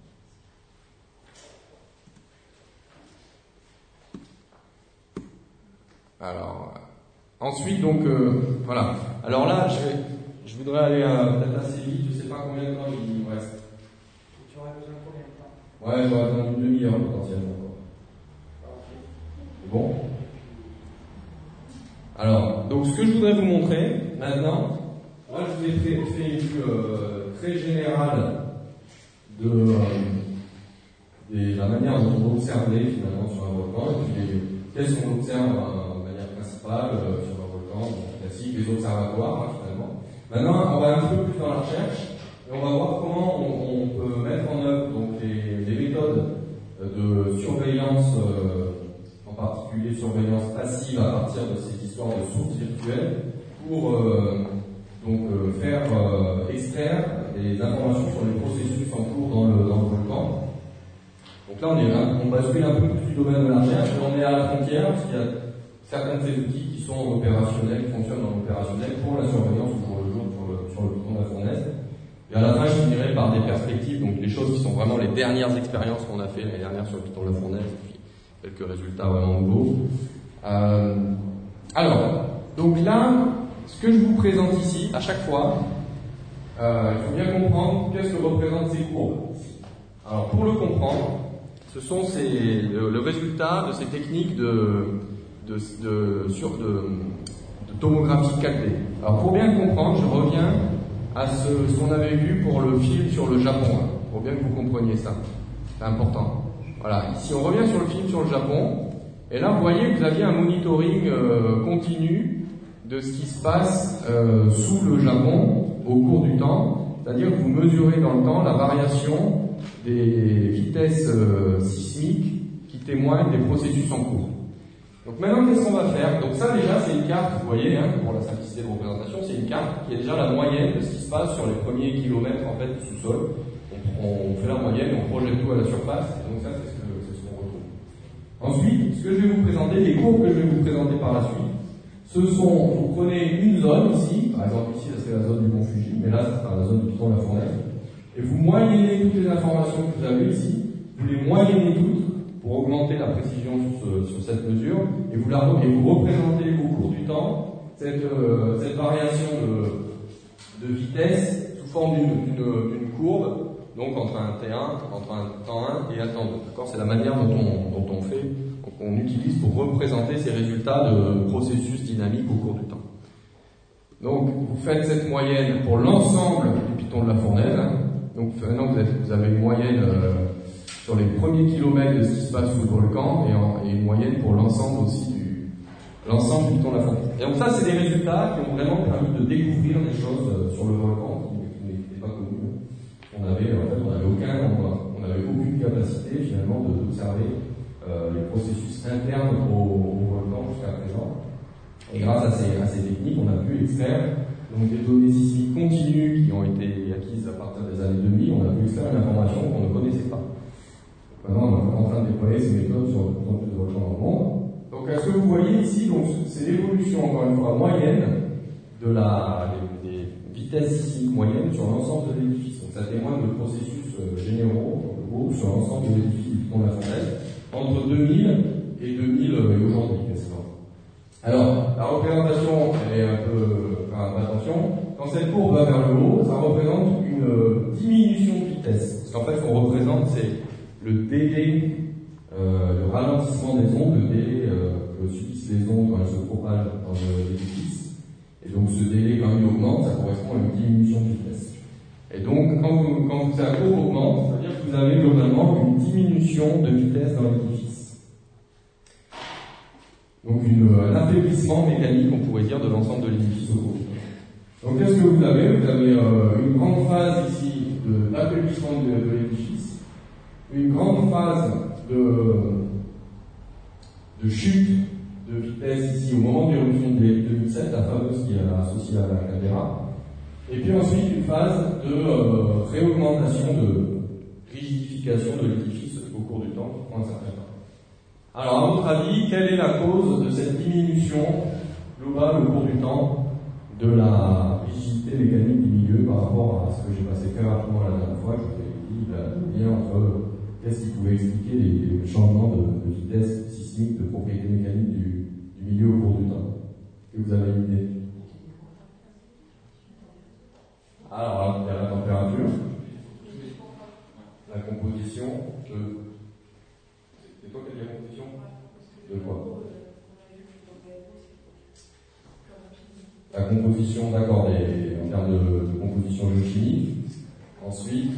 Alors, euh, ensuite, donc, euh, voilà. Alors là, je, vais, je voudrais aller euh, peut-être assez vite, je ne sais pas combien de temps il me reste. Tu aurais besoin de combien de temps? Ouais, j'aurais besoin d'une demi-heure potentiellement. Bon. Alors, donc ce que je voudrais vous montrer maintenant, moi je vous ai fait, fait une vue euh, très générale de, euh, de la manière dont on observait finalement sur un volcan, et puis qu'est-ce qu'on observe euh, de manière principale euh, sur un volcan, bon, classique, les observatoires hein, finalement. Maintenant, on va un peu plus dans la recherche et on va voir comment on, on peut mettre en œuvre donc, les, les méthodes de surveillance. Euh, en particulier surveillance passive à partir de ces histoires de sources virtuelles pour euh, donc euh, faire euh, extraire des informations sur les processus en cours dans le, dans le volcan. Donc là on est là, on bascule un peu plus du domaine de la recherche, mais on est à la frontière parce qu'il y a certains de ces outils qui sont opérationnels, qui fonctionnent en opérationnel pour la surveillance au jour le jour sur le, sur le piton de la fournaise. Et à la fin je finirai par des perspectives, donc les choses qui sont vraiment les dernières expériences qu'on a fait l'année dernière sur le piton de la fournaise. Quelques résultats vraiment nouveaux. Euh, alors, donc là, ce que je vous présente ici, à chaque fois, euh, il faut bien comprendre qu'est-ce que représentent ces courbes. Alors, pour le comprendre, ce sont ces, le, le résultat de ces techniques de, de, de, sur, de, de tomographie quatre D. Alors, pour bien comprendre, je reviens à ce, ce qu'on avait vu pour le film sur le Japon, hein, pour bien que vous compreniez ça. C'est important. Voilà, ici on revient sur le film sur le Japon, et là vous voyez que vous aviez un monitoring euh, continu de ce qui se passe euh, sous le Japon au cours du temps, c'est-à-dire que vous mesurez dans le temps la variation des vitesses euh, sismiques qui témoignent des processus en cours. Donc maintenant qu'est-ce qu'on va faire? Donc ça déjà c'est une carte, vous voyez, hein, pour la simplicité de représentation, c'est une carte qui est déjà la moyenne de ce qui se passe sur les premiers kilomètres en fait du sous-sol. On, on fait la moyenne, on projette tout à la surface, et donc ça c'est ce que c'est ce qu'on retrouve. Ensuite, ce que je vais vous présenter, les courbes que je vais vous présenter par la suite, ce sont, vous prenez une zone ici, par exemple ici ça serait la zone du Mont Fuji, mais là ça sera la zone du piton de la Fournaise, et vous moyennez toutes les informations que vous avez ici, vous les moyennez toutes pour augmenter la précision sur, ce, sur cette mesure, et vous, la, et vous représentez au cours du temps cette, euh, cette variation de, de vitesse sous forme d'une, d'une, d'une courbe, donc entre un T un, entre un temps un et un temps deux. D'accord ? C'est la manière dont on, dont on fait, qu'on utilise pour représenter ces résultats de processus dynamiques au cours du temps. Donc, vous faites cette moyenne pour l'ensemble du piton de la Fournaise. Hein. Donc, maintenant, vous avez, vous avez une moyenne euh, sur les premiers kilomètres de ce qui se passe sous le volcan et, en, et une moyenne pour l'ensemble aussi du l'ensemble du piton de la Fournaise. Et donc, ça, c'est des résultats qui ont vraiment permis de découvrir des choses sur le volcan qui n'étaient pas connues. On avait, en fait, on n'avait aucun, on n'avait aucune capacité finalement d'observer euh, les processus internes au, au volcan jusqu'à présent. Et grâce à ces, à ces techniques, on a pu extraire donc, des données sismiques continues qui ont été acquises à partir des années deux mille. On a pu extraire une information qu'on ne connaissait pas. Maintenant, on est en train de déployer ces méthodes sur de plus en plus de volcans dans le monde. Donc, ce que vous voyez ici, donc, c'est l'évolution, encore une fois, moyenne de la, des, des vitesses sismiques moyennes sur l'ensemble de l'édifice. Donc, ça témoigne de processus euh, généraux, en gros, sur l'ensemble de l'édifice du piton de la Fournaise, entre deux mille et deux mille euh, et aujourd'hui, quasiment. Alors, la représentation, elle est un peu, enfin, attention, quand cette courbe va vers le haut, ça représente une euh, diminution de vitesse. Parce qu'en fait, ce qu'on représente, c'est le délai, euh, le ralentissement des ondes, le délai euh, que subissent les ondes quand elles se propagent dans l'édifice. Et donc, ce délai, quand il augmente, ça correspond à une diminution de vitesse. Et donc, quand, vous, quand sa courbe augmente, ça veut dire que vous avez globalement une diminution de vitesse dans l'édifice. Donc, une, un affaiblissement mécanique, on pourrait dire, de l'ensemble de l'édifice au cours. Donc, qu'est-ce que vous avez? Vous avez euh, une grande phase ici de l'affaiblissement de, de l'édifice, une grande phase de, de chute de vitesse ici au moment de l'éruption de deux mille sept, la fameuse qui est associée à la caldeira. Et puis ensuite une phase de euh, réaugmentation, de rigidification de l'édifice au cours du temps, qui prend un certain temps. Alors, à votre avis, quelle est la cause de cette diminution globale au cours du temps de la rigidité mécanique du milieu par rapport à ce que j'ai passé très rapidement la dernière fois? Je vous ai dit le lien entre qu'est-ce qui pouvait expliquer les, les changements de, de vitesse sismique, de propriété mécanique du, du milieu au cours du temps. Est-ce que vous avez une idée? Alors, il y a la température, la composition de... C'est toi qui as dit la composition? De quoi? La composition, d'accord, en termes de, de composition géochimique. Ensuite,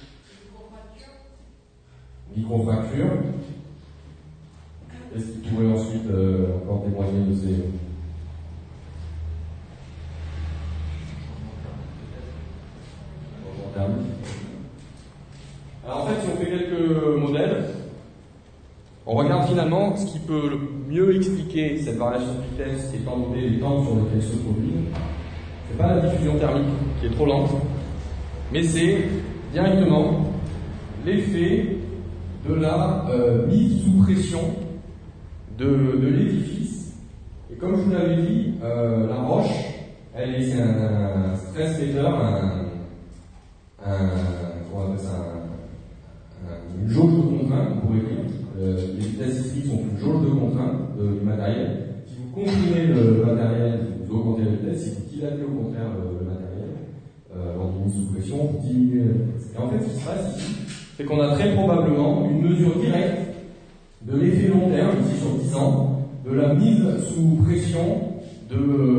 microfracture. Est-ce qu'il pourrait ensuite euh, encore témoigner de ces... Alors en fait, si on fait quelques modèles, on regarde finalement ce qui peut le mieux expliquer cette variation de vitesse étant donné les temps sur lesquels se produit. C'est pas la diffusion thermique qui est trop lente, mais c'est directement l'effet de la euh, mise sous pression de, de l'édifice. Et comme je vous l'avais dit, euh, la roche, elle est, c'est un, un stress meter, un, un, comment on appelle ça, un, un, une jauge de contrainte, on pourrait dire. Euh, les vitesses sismiques sont une jauge de contrainte euh, du matériel. Si vous comprimez le matériel, vous augmentez la vitesse. Si vous dilatez au contraire le, le matériel, euh, lors d'une mise sous pression, vous diminuez la vitesse. Et en fait, ce qui se passe ici, c'est qu'on a très probablement une mesure directe de l'effet long terme, ici sur dix ans, de la mise sous pression de,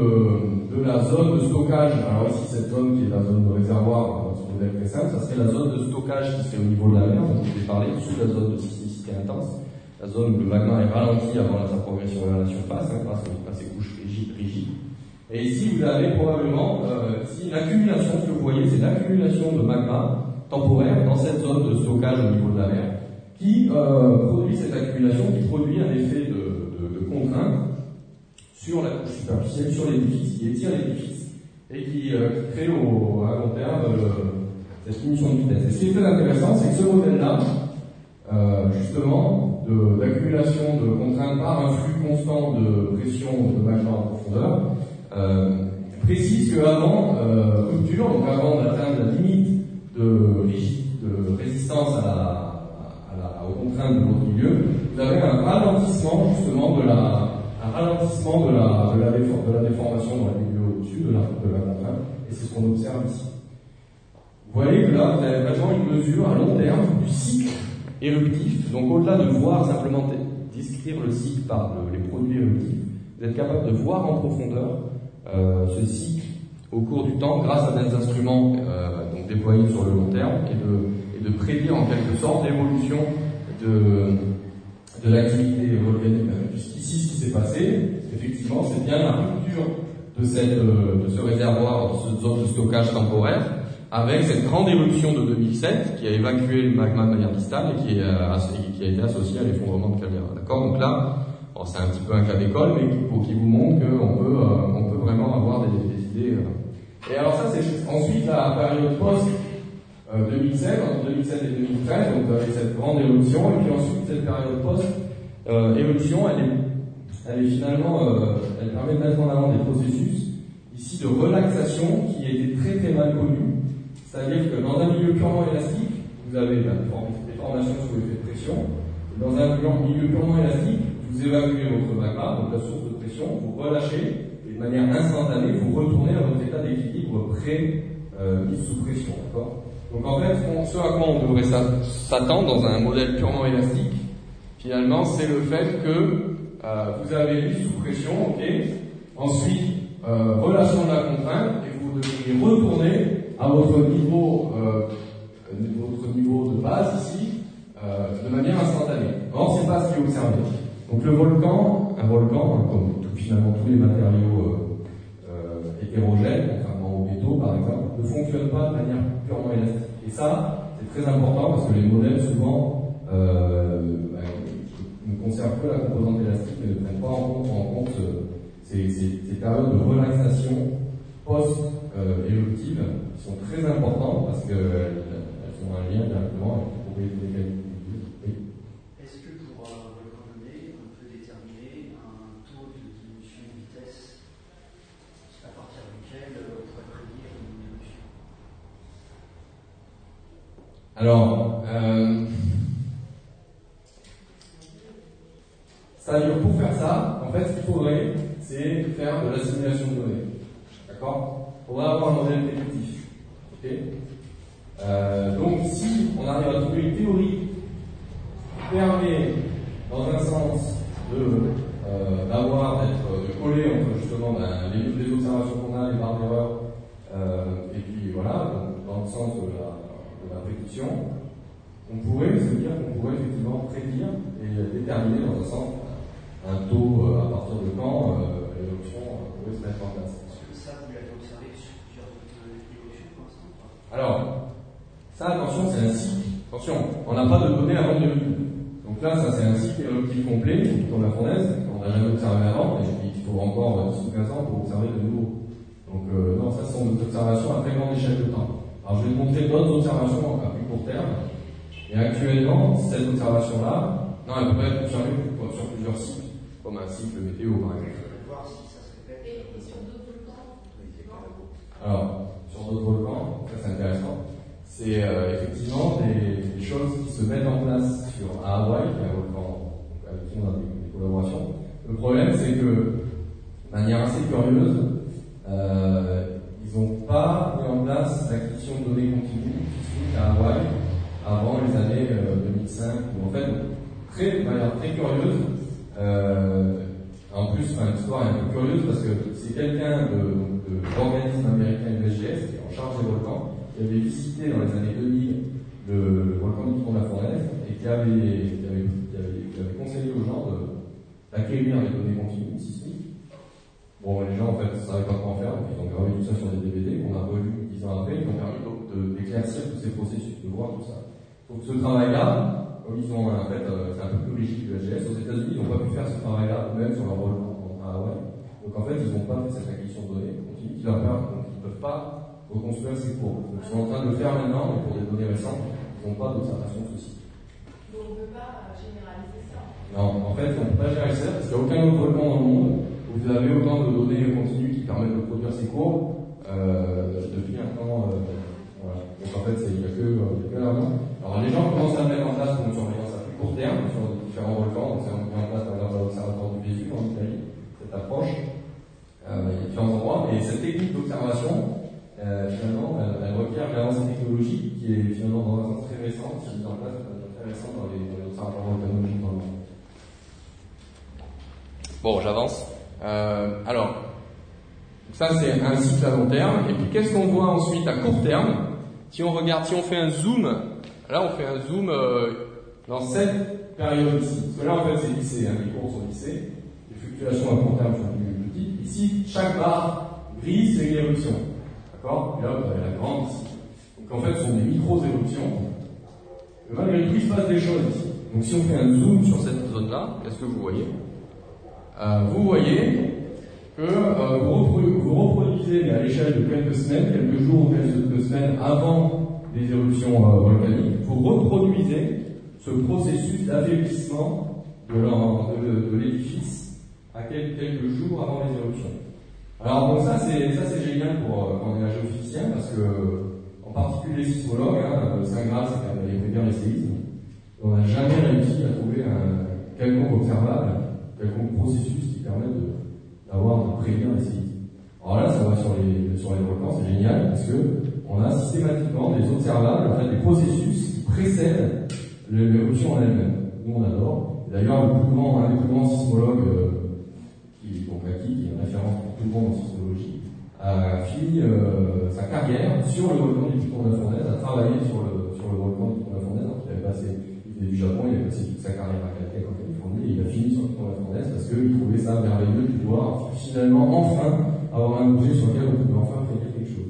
de la zone de stockage. Alors ici, cette zone qui est la zone de réservoir, dans ce modèle très simple, ça serait la zone de stockage qui serait au niveau de la mer, dont je vous ai parlé, sous la zone de sismicité intense, la zone où le magma est ralenti avant sa progression vers la surface, hein, grâce à ces couches rigides, rigides. Et ici, vous avez probablement euh, ici une accumulation, ce que vous voyez, c'est l'accumulation de magma temporaire dans cette zone de stockage au niveau de la mer, qui euh, produit cette accumulation, qui produit un effet de, de, de contrainte sur la couche superficielle, sur l'édifice, qui étire l'édifice et qui, euh, qui crée au, à long terme euh, cette diminution de vitesse. Et ce qui est très intéressant, c'est que ce modèle-là, euh, justement, de, d'accumulation de contraintes par un flux constant de pression de magma en profondeur, euh, précise qu'avant euh, rupture, donc avant d'atteindre la limite de, rigide, de résistance à la, à la, aux contraintes de votre milieu, vous avez un ralentissement justement de la un ralentissement de la, de la, défor- de la déformation dans le milieu au-dessus de la, de la contrainte, et c'est ce qu'on observe ici. Vous voyez que là, vous avez vraiment une mesure à long terme du cycle éruptif, donc au-delà de voir simplement décrire le cycle par le, les produits éruptifs, vous êtes capable de voir en profondeur euh, ce cycle au cours du temps grâce à des instruments euh, donc déployés sur le long terme et de, et de prédire en quelque sorte l'évolution de de l'activité volcanique. Puisqu'ici, ce qui s'est passé, effectivement, c'est bien la rupture de, cette, de ce réservoir, de cette zone de stockage temporaire, avec cette grande éruption de deux mille sept qui a évacué le magma de manière distale et qui, est, qui a été associé à l'effondrement de Caldera. D'accord? Donc là, bon, c'est un petit peu un cas d'école, mais qui, pour, qui vous montre qu'on peut, euh, on peut vraiment avoir des, des idées. Euh. Et alors ça, c'est ensuite la période post Euh, deux mille sept, entre deux mille sept et deux mille treize, donc avec cette grande éruption, et puis ensuite cette période post-éruption, euh, elle, est, elle est finalement, euh, elle permet de mettre en avant des processus ici de relaxation qui étaient très très mal connus. C'est-à-dire que dans un milieu purement élastique, vous avez la déformation sous l'effet de pression, et dans un milieu purement élastique, vous évacuez votre magma, donc la source de pression, vous relâchez, et de manière instantanée, vous retournez à votre état d'équilibre pré-mise euh, sous pression, d'accord? Donc en fait, ce à quoi on devrait s'attendre dans un modèle purement élastique, finalement, c'est le fait que euh, vous avez mis sous pression, ok, ensuite euh, relâchement de la contrainte, et vous devriez retourner à votre niveau, euh, votre niveau de base ici, euh, de manière instantanée. Or, c'est pas ce qui est observé. Donc le volcan, un volcan, comme tout, finalement tous les matériaux euh, euh, hétérogènes, contrairement aux métaux par exemple, ne fonctionne pas de manière purement élastique. Et ça, c'est très important parce que les modèles, souvent, euh, bah, ne conservent que la composante élastique et ne prennent pas en compte, en compte euh, ces, ces, ces périodes de relaxation post-éruptive euh, qui sont très importantes parce qu'elles elles ont un lien directement avec les propriétés mécaniques. Oui. Est-ce que pour un volcan donné, on peut déterminer un taux de diminution de vitesse à partir duquel on pourrait prédire une éruption? Alors, euh, c'est-à-dire pour faire ça, en fait, ce qu'il faudrait, c'est faire de la simulation de données. D'accord? Il faudrait avoir un modèle prédictif. Okay, euh, donc, si on arrive à trouver une théorie qui permet, dans un sens, de euh, d'avoir, d'être, de coller entre justement ben, les, les observations qu'on a, les barres d'erreur, euh, et puis voilà, donc, dans le sens de la la prédiction, on pourrait se dire qu'on pourrait effectivement prédire et déterminer dans un sens un taux euh, à partir de quand euh, l'éruption euh, pourrait se mettre en place. Est-ce que ça, vous l'avez observé sur plusieurs évolutions pour l'instant? Alors, ça, attention, c'est un cycle. Attention, on n'a pas de données avant deux mille. Donc là, ça, c'est un cycle éruptif complet, comme la fournaise, qu'on n'a jamais observé avant, et puis il faut encore dix ou quinze ans pour observer de nouveau. Donc, euh, non, ça, ce sont des observations à très grande échelle de temps. Alors, je vais vous montrer d'autres observations à plus court terme. Et actuellement, cette observation-là, non, elle pourrait être observée sur plusieurs cycles, comme un cycle météo, par exemple. Voir si ça se répète. Et, et sur d'autres volcans? Alors, sur d'autres volcans, ça c'est intéressant. C'est euh, effectivement des, des choses qui se mettent en place sur à Hawaï, qui est un volcan effectivement dans des, des collaborations. Le problème, c'est que, de manière assez curieuse, euh, ils n'ont pas mis en place l'acquisition de données continues sismiques à Hawaï avant les années euh, deux mille cinq, où en fait, très, de manière très curieuse, euh, en plus, enfin, l'histoire est un peu curieuse parce que c'est quelqu'un de, de, de l'organisme américain U S G S qui est en charge des volcans, qui avait visité dans les années deux mille le, le volcan du Piton de la Fournaise et qui avait, qui avait, qui avait, qui avait conseillé aux gens de, d'acquérir les données continues sismiques. Bon, les gens en fait ne savaient pas quoi en faire, donc ils ont gravé tout ça sur des D V D qu'on a relu dix ans après, ils ont permis donc de, d'éclaircir tous ces processus, de voir tout ça. Donc ce travail-là, comme ils ont en fait, euh, c'est un peu plus rigide du U S G S, aux États-Unis, ils n'ont pas pu faire ce travail-là, même sur leur volcan à Hawaï. Donc en fait, ils n'ont pas fait cette acquisition de données continue qui leur permet, donc ils ne peuvent pas reconstruire ces courbes. Donc ils sont en train de le faire maintenant, mais pour des données récentes, ils n'ont pas d'observation de ceci. Donc on ne peut pas généraliser ça. Non, en fait, on ne peut pas généraliser ça parce qu'il n'y a aucun autre volcan dans le monde où vous avez autant de données continues qui permettent de produire ces courbes euh, depuis un temps. Euh, voilà. Donc en fait, il n'y a que, euh, que là. Alors les gens commencent à mettre en place pour une surveillance à plus court terme sur différents volcans. Donc c'est mis en place par exemple à l'observatoire du Vésuve en Italie, cette approche. Euh, il y a différents endroits. Et cette technique d'observation, euh, finalement, elle, elle requiert une avancée technologique qui est finalement dans un sens très récente, qui est mise en place très récente dans les, dans les observatoires volcanologiques dans le monde. Bon, j'avance. Euh, alors, ça c'est un cycle à long terme. Et puis qu'est-ce qu'on voit ensuite à court terme? Si on regarde, si on fait un zoom, là on fait un zoom euh, dans cette période ici. Parce que là en fait c'est lissé, hein, les courbes sont lissées. Les fluctuations à court terme sont plus petites. Ici, chaque barre grise c'est une éruption. D'accord? Et là vous avez la grande ici. Donc en fait ce sont des micro-éruptions. Mais malgré tout il se passe des choses ici. Donc si on fait un zoom sur cette zone-là, qu'est-ce que vous voyez? Euh, vous voyez que euh, vous, repro- vous reproduisez, mais à l'échelle de quelques semaines, quelques jours ou quelques semaines avant des éruptions euh, volcaniques, vous reproduisez ce processus d'affaiblissement de, de, de l'édifice à quelques, quelques jours avant les éruptions. Alors bon, ça c'est ça c'est génial pour euh, quand on est un géophysicien, parce que en particulier les sismologues, hein, le Saint Graal c'est quand même les prévenir les séismes. On n'a jamais réussi à trouver un quelconque observable, quelconque processus qui permet de d'avoir, de prévenir les séismes. Alors là, ça va sur les, sur les volcans, c'est génial, parce que on a systématiquement des observables, en fait, des processus qui précèdent l'éruption en elle-même. Nous, on adore. D'ailleurs, le plus grand, un des plus grands sismologues, euh, qui, donc Aki, qui est une référence pour tout le monde en sismologie, a fini euh, sa carrière sur le volcan du Piton de la Fournaise, a travaillé sur le, sur le volcan du Piton de la Fournaise, donc il avait passé, il venait du Japon, il avait passé toute sa carrière à Caltech en Californie, et il a fini sur le Piton de la Fournaise parce qu'il trouvait ça merveilleux de pouvoir finalement enfin avoir un objet sur lequel on pouvait enfin prédire quelque chose.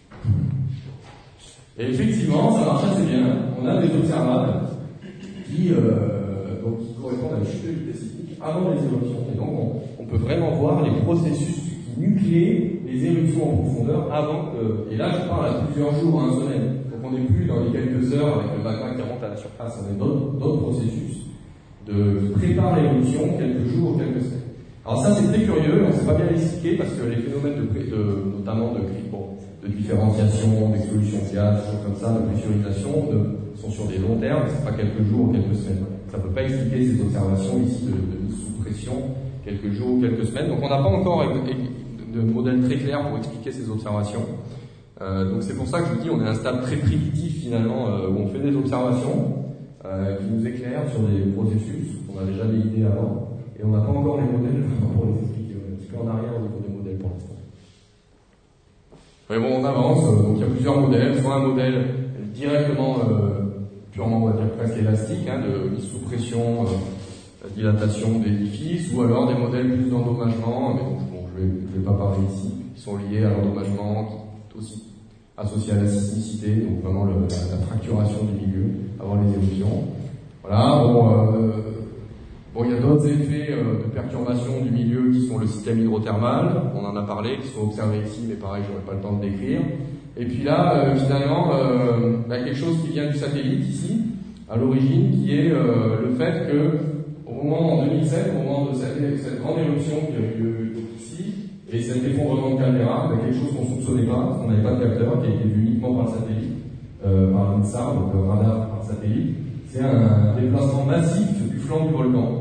Et effectivement, ça marche assez bien. On a des observables qui, euh, donc, qui correspondent à la chute de vitesse sismique avant les éruptions. Et donc, on, on peut vraiment voir les processus qui nucléent les éruptions en profondeur avant que... Et là, je parle à plusieurs jours, à une semaine. Donc, on n'est plus dans les quelques heures avec le magma qui remonte à la surface. On est dans d'autres processus de, qui préparent l'éruption quelques jours ou quelques semaines. Alors ça, c'est très curieux. On ne sait pas bien l'expliquer parce que les phénomènes de, de notamment de, bon, de différenciation, d'exsolution de gaz, des choses comme ça, de pressurisation, de, sont sur des longs termes, c'est pas quelques jours ou quelques semaines. Ça ne peut pas expliquer ces observations ici de, de mise sous pression, quelques jours ou quelques semaines. Donc on n'a pas encore de, de modèle très clair pour expliquer ces observations. Euh, donc c'est pour ça que je vous dis, on est à un stade très primitif finalement, euh, où on fait des observations euh, qui nous éclairent sur des processus qu'on n'avait jamais idée avant, et on n'a pas encore les modèles pour les expliquer. On est un petit peu en arrière au niveau des modèles pour l'instant. Mais bon, on avance, donc il y a plusieurs modèles, soit un modèle directement, euh, purement, on va dire, presque élastique, hein, de mise sous pression, euh, dilatation d'édifices, ou alors des modèles plus d'endommagement, mais bon, bon je ne vais, je vais pas parler ici, qui sont liés à l'endommagement, qui sont aussi associés à la sismicité, donc vraiment le, la, la fracturation du milieu avant les éruptions. Voilà, bon, euh, bon, il y a d'autres effets euh, de perturbation du milieu qui sont le système hydrothermal, on en a parlé, qui sont observés ici, mais pareil, j'aurais pas le temps de décrire. Et puis là, euh, finalement, euh, bah, quelque chose qui vient du satellite ici, à l'origine, qui est euh, le fait que, au moment en deux mille sept, au moment de cette, cette grande éruption qui a eu lieu ici, et cet effondrement de caldeira, bah, quelque chose qu'on ne soupçonnait pas, parce qu'on n'avait pas de capteur, qui a été vu uniquement par le satellite, euh, par un SAR, donc un radar par satellite, c'est un déplacement massif du flanc du volcan. Donc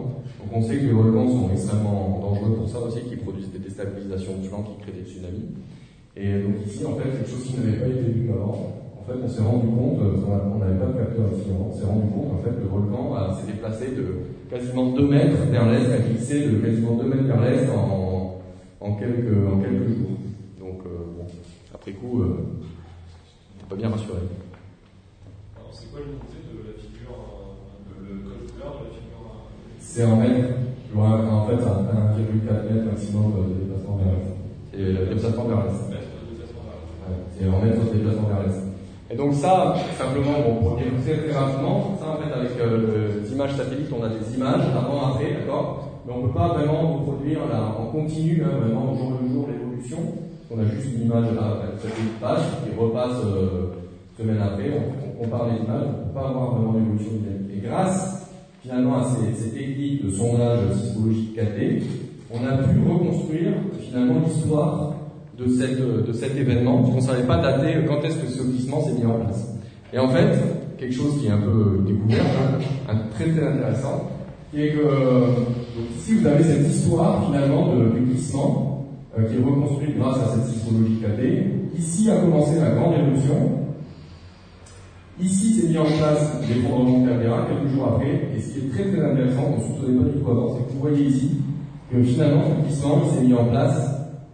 Donc on sait que les volcans sont extrêmement dangereux pour ça aussi, qu'ils produisent des déstabilisations de flancs, qui créent des tsunamis. Et donc ici, en fait, quelque chose qui n'avait pas été vu avant. En fait, on s'est rendu compte, on n'avait pas de capteur influent, on s'est rendu compte, en fait, le volcan euh, s'est déplacé de quasiment deux mètres vers l'est, a glissé de quasiment deux mètres vers l'est en, en, quelques, en quelques jours. Donc, euh, bon, après coup, euh, on n'est pas bien rassuré. Alors, c'est quoi l'unité de la figure, euh, le code couleur de la figure euh... C'est en mètres, en fait, à un virgule quatre mètres maximum de déplacement vers l'est. C'est le déplacement vers l'est. Ouais, c'est en mètres de déplacement vers l'est. Et donc ça, simplement, bon, pour dire très très rapidement, ça en fait avec euh, les images satellites, on a des images avant, après, d'accord, mais on ne peut pas vraiment reproduire là, en continu, hein, vraiment au jour le jour l'évolution. On a juste une image là, avec satellite passe, qui repasse euh, semaine après, on, on compare les images, on ne peut pas avoir vraiment l'évolution dynamique. Et grâce finalement à ces, ces techniques de sondage sismologique quatre D, on a pu reconstruire finalement l'histoire de, cette, de cet événement, parce qu'on ne savait pas dater quand est-ce que ce glissement s'est mis en place. Et en fait, quelque chose qui est un peu découvert, hein, très très intéressant, qui est que donc ici vous avez cette histoire finalement de, du glissement euh, qui est reconstruite grâce à cette sismologie quatre D. Ici a commencé la grande éruption. Ici s'est mis en place l'effondrement de Caldera quelques jours après. Et ce qui est très très intéressant, on ne soupçonnait pas du tout avant, c'est que vous voyez ici que finalement ce glissement il s'est mis en place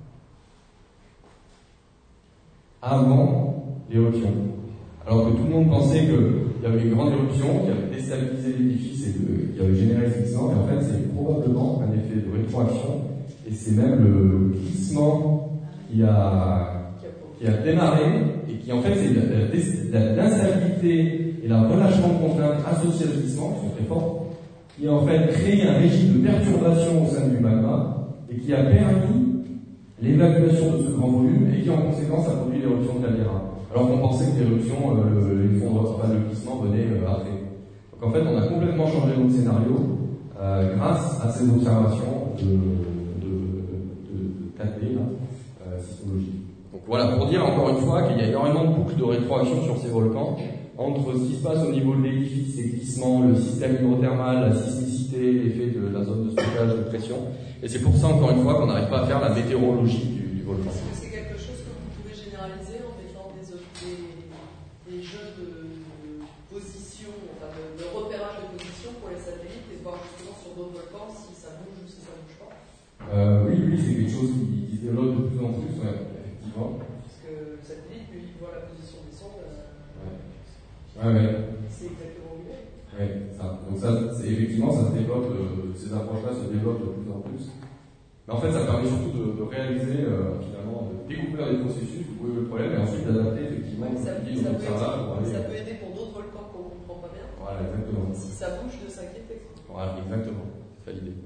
avant l'éruption. Alors que tout le monde pensait qu'il y avait une grande éruption qui avait déstabilisé l'édifice et de, qui avait généré ce glissement, et en fait c'est probablement un effet de rétroaction, et c'est même le glissement qui a, qui a démarré, et qui en fait c'est l'instabilité et le relâchement de contraintes associées à ce glissement, qui sont très forts, qui a en fait créé un régime de perturbation au sein du magma, et qui a permis l'évacuation de ce grand volume et qui en conséquence a produit l'éruption de Caldera. Alors qu'on pensait que l'éruption, euh, le, enfin, le glissement venait euh, après. Donc en fait, on a complètement changé notre scénario euh, grâce à ces observations de, de, de, de quatre D là, euh, sismologiques. Donc voilà, pour dire encore une fois qu'il y a énormément de boucles de rétroaction sur ces volcans, entre ce qui se passe au niveau de l'édifice, ces glissements, le système hydrothermal, la sismicité, l'effet de la zone de stockage de pression. Et c'est pour ça, encore une fois, qu'on n'arrive pas à faire la météorologie du, du volcan. Est-ce que c'est quelque chose que vous pouvez généraliser en mettant des, des, des jeux de, de position, enfin de, de repérage de position pour les satellites et voir justement sur d'autres volcans si ça bouge ou si ça ne bouge pas? euh, Oui, oui, c'est quelque chose qui, qui se développe de plus en plus, ouais, effectivement. Parce que le satellite, lui, il voit la position des sondes. Euh, ouais. Ouais, ouais. C'est exactement lui. Oui, ça. Donc ça, c'est, effectivement, ça se développe, euh, ces approches-là se développent de plus en plus. Mais en fait, ça permet surtout de, de réaliser, euh, finalement, de découvrir des processus, de trouver le problème, et ensuite d'adapter, effectivement, ouais, ça, ça, ça, peut aider, pour aller... ça peut aider pour d'autres volcans qu'on ne comprend pas bien. Voilà, exactement. Si ça bouge, de s'inquiéter. Voilà, exactement. C'est ça l'idée.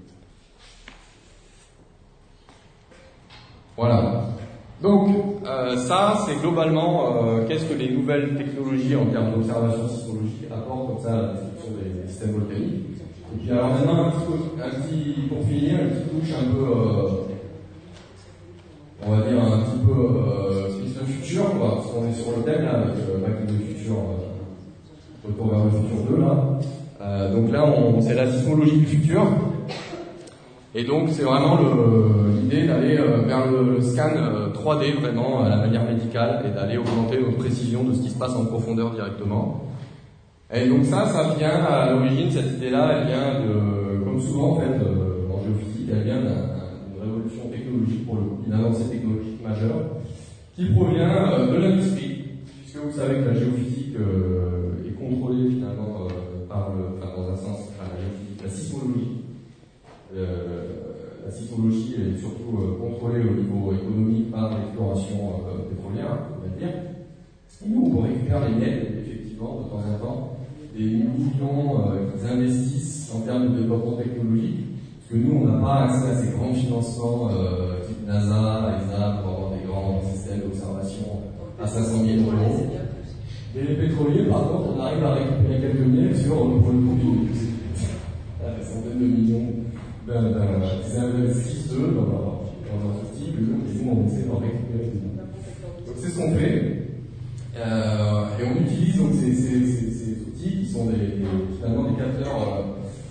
Voilà. Donc, euh, ça, c'est globalement euh, qu'est-ce que les nouvelles technologies en termes d'observation sismologique apportent comme ça à la description des, des systèmes volcaniques. Et puis alors maintenant, un petit, un petit, pour finir, une petite touche un peu, euh, on va dire un petit peu euh, de futur, quoi, parce qu'on est sur le thème là, avec euh, Back to the Future, euh, Retour vers le futur deux là. Euh, donc là, on, c'est la sismologie du futur. Et donc c'est vraiment le, l'idée d'aller euh, vers le, le scan euh, trois D vraiment à la manière médicale et d'aller augmenter notre précision de ce qui se passe en profondeur directement. Et donc ça, ça vient à l'origine, cette idée-là, elle vient de, comme souvent en fait euh, en géophysique, elle vient d'une révolution technologique pour le coup, d'une avancée technologique majeure qui provient euh, de l'industrie, puisque vous savez que la géophysique euh, est contrôlée finalement euh, par le, enfin dans un sens, enfin, la géophysique, la sismologie. Euh, la sismologie est surtout euh, contrôlée au niveau économique par l'exploration euh, pétrolière, on va dire. Et nous, on récupère les nets, effectivement, de temps en temps, des millions euh, qui investissent en termes de développement technologique, parce que nous, on n'a pas accès à ces grands financements euh, type NASA, E S A, pour avoir des grands systèmes d'observation à cinq cent mille euros. Et les pétroliers, par contre, on arrive à récupérer quelques milliers sur pour le coup des centaines de millions. Ben, ben, ils investissent eux dans leur, dans leur outil, et nous on essaie d'en récupérer. Donc c'est ce qu'on fait, euh, et on utilise donc ces, ces, ces, ces outils qui sont des, des, finalement des capteurs euh,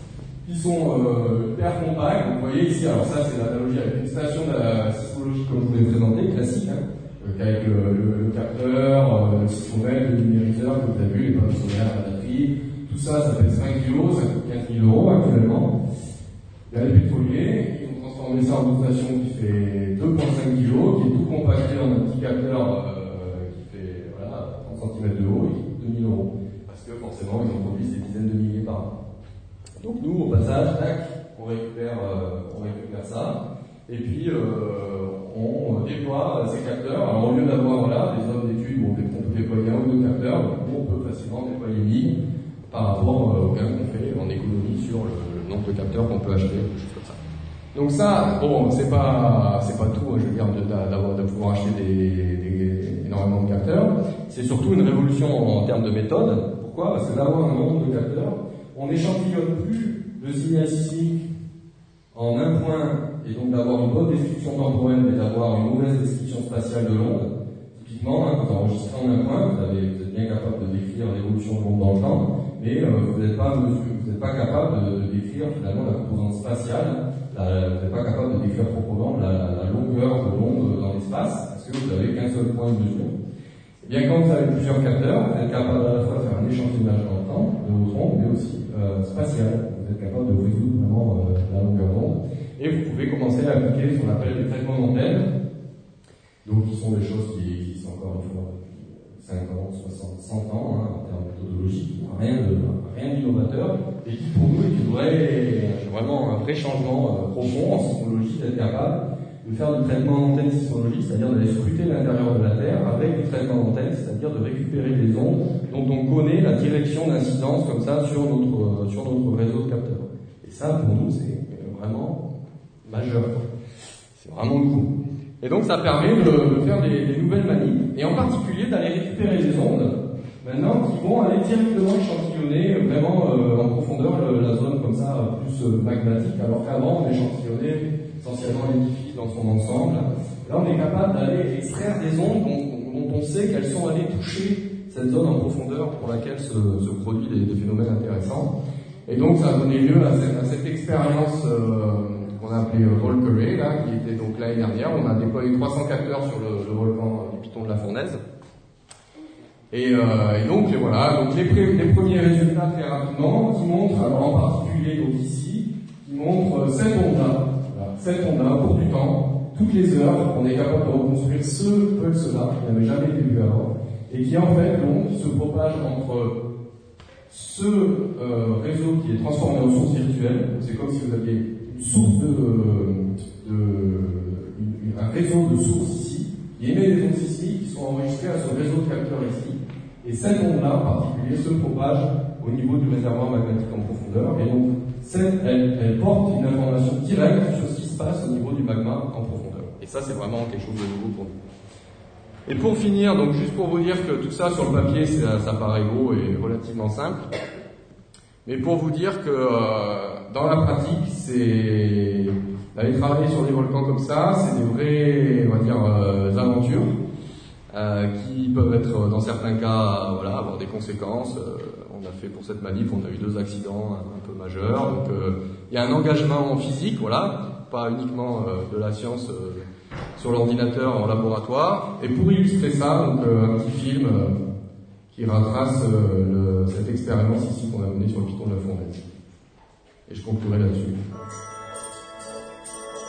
qui sont euh, hyper compacts. Donc, vous voyez ici, alors ça c'est l'analogie avec une station de la sismologie comme je vous l'ai présenté, classique, hein, avec le, le, le capteur, le sismomètre, le numériseur que vous avez vu, les panneaux solaires, la batterie, tout ça, ça fait cinq kilos, ça coûte quinze mille euros actuellement. Il y a les pétroliers qui ont transformé ça en une station qui fait deux virgule cinq kilos, qui est tout compacté dans un petit capteur euh, qui fait voilà, trente centimètres de haut et qui coûte deux mille euros. Parce que forcément, ils en produisent des dizaines de milliers par an. Donc nous, au passage, tac, on récupère, euh, on récupère ça, et puis euh, on déploie ces capteurs. Alors au lieu d'avoir là des zones d'études où on peut déployer un ou deux capteurs, on peut facilement déployer une ligne par rapport euh, au gain qu'on fait en économie sur le, le nombre de capteurs qu'on peut acheter, des choses comme ça. Donc ça, bon, c'est pas, c'est pas tout, je veux dire, de, d'avoir, de pouvoir acheter des, des, énormément de capteurs. C'est surtout une révolution en, en termes de méthode. Pourquoi? Parce que d'avoir un nombre de capteurs, on n'échantillonne plus le signal sismique en un point, et donc d'avoir une bonne description temporelle, mais d'avoir une mauvaise description spatiale de l'onde. Typiquement, hein, vous enregistrez en un point, vous, avez, vous êtes bien capable de décrire l'évolution de l'onde dans le temps, mais euh, vous n'êtes pas, pas capable de, de décrire finalement la composante spatiale, la, vous n'êtes pas capable de décrire proprement la, la longueur de l'onde dans l'espace, parce que vous n'avez qu'un seul point de mesure. Et bien quand vous avez plusieurs capteurs, vous êtes capable à la fois de faire un échantillonnage dans le temps de votre onde, mais aussi euh, spatial. Vous êtes capable de résoudre vraiment euh, la longueur d'onde. Et vous pouvez commencer à appliquer ce qu'on appelle les traitements d'antenne, donc qui sont des choses qui, qui sont encore une fois depuis cinquante, soixante, cent ans hein, en termes méthodologiques, rien de rien d'innovateur, et qui pour nous est une vraie, vraiment un vrai changement euh, profond en sismologie, d'être capable de faire du traitement d'antenne sismologique, c'est-à-dire d'aller scruter l'intérieur de la Terre avec du traitement d'antenne, c'est-à-dire de récupérer des ondes dont on connaît la direction d'incidence comme ça sur notre, euh, sur notre réseau de capteurs. Et ça, pour nous, c'est vraiment majeur. C'est vraiment le coup. Et donc, ça permet de, de faire des, des nouvelles manies, et en particulier d'aller récupérer des ondes, maintenant, qui vont aller directement échantillonner vraiment euh, en profondeur le, la zone comme ça, plus euh, magmatique, alors qu'avant, on échantillonnait essentiellement l'édifice dans son ensemble. Là, on est capable d'aller extraire des ondes dont, dont on sait qu'elles sont allées toucher cette zone en profondeur pour laquelle se, se produisent des, des phénomènes intéressants. Et donc, ça a donné lieu à cette, à cette expérience euh, qu'on a appelée euh, Valkyrie, là, qui était donc l'année dernière. On a déployé trois cents capteurs sur le, le volcan du Piton de la Fournaise. Et, euh, et donc, et voilà, donc les, pré, les premiers résultats très rapidement, qui montrent, alors en particulier donc ici, qui montrent euh, cette onde-là. Cette onde-là, au cours du temps, toutes les heures, on est capable de reconstruire ce pulse-là, qui n'avait jamais été vu avant, et qui en fait, l'onde se propage entre ce euh, réseau qui est transformé en source virtuelle. C'est comme si vous aviez une source de, de une, un réseau de sources ici, qui émet des ondes sismiques qui sont enregistrées à ce réseau de capteurs ici, et cette onde-là en particulier se propage au niveau du réservoir magmatique en profondeur, et donc cette, elle, elle porte une information directe sur ce qui se passe au niveau du magma en profondeur. Et ça, c'est vraiment quelque chose de nouveau pour nous. Et pour finir, donc juste pour vous dire que tout ça sur le papier, ça, ça paraît beau et relativement simple, mais pour vous dire que euh, dans la pratique, c'est d'aller travailler sur des volcans comme ça, c'est des vraies, on va dire, euh, aventures euh, qui peuvent être, dans certains cas, voilà, avoir des conséquences. Euh, on a fait pour cette manip, on a eu deux accidents un, un peu majeurs. Donc, euh, il y a un engagement physique, voilà, pas uniquement euh, de la science euh, sur l'ordinateur en laboratoire. Et pour illustrer ça, donc euh, un petit film euh, qui retrace euh, le, cette expérience ici qu'on a menée sur le Piton de la Fournaise. Et je conclurai là-dessus.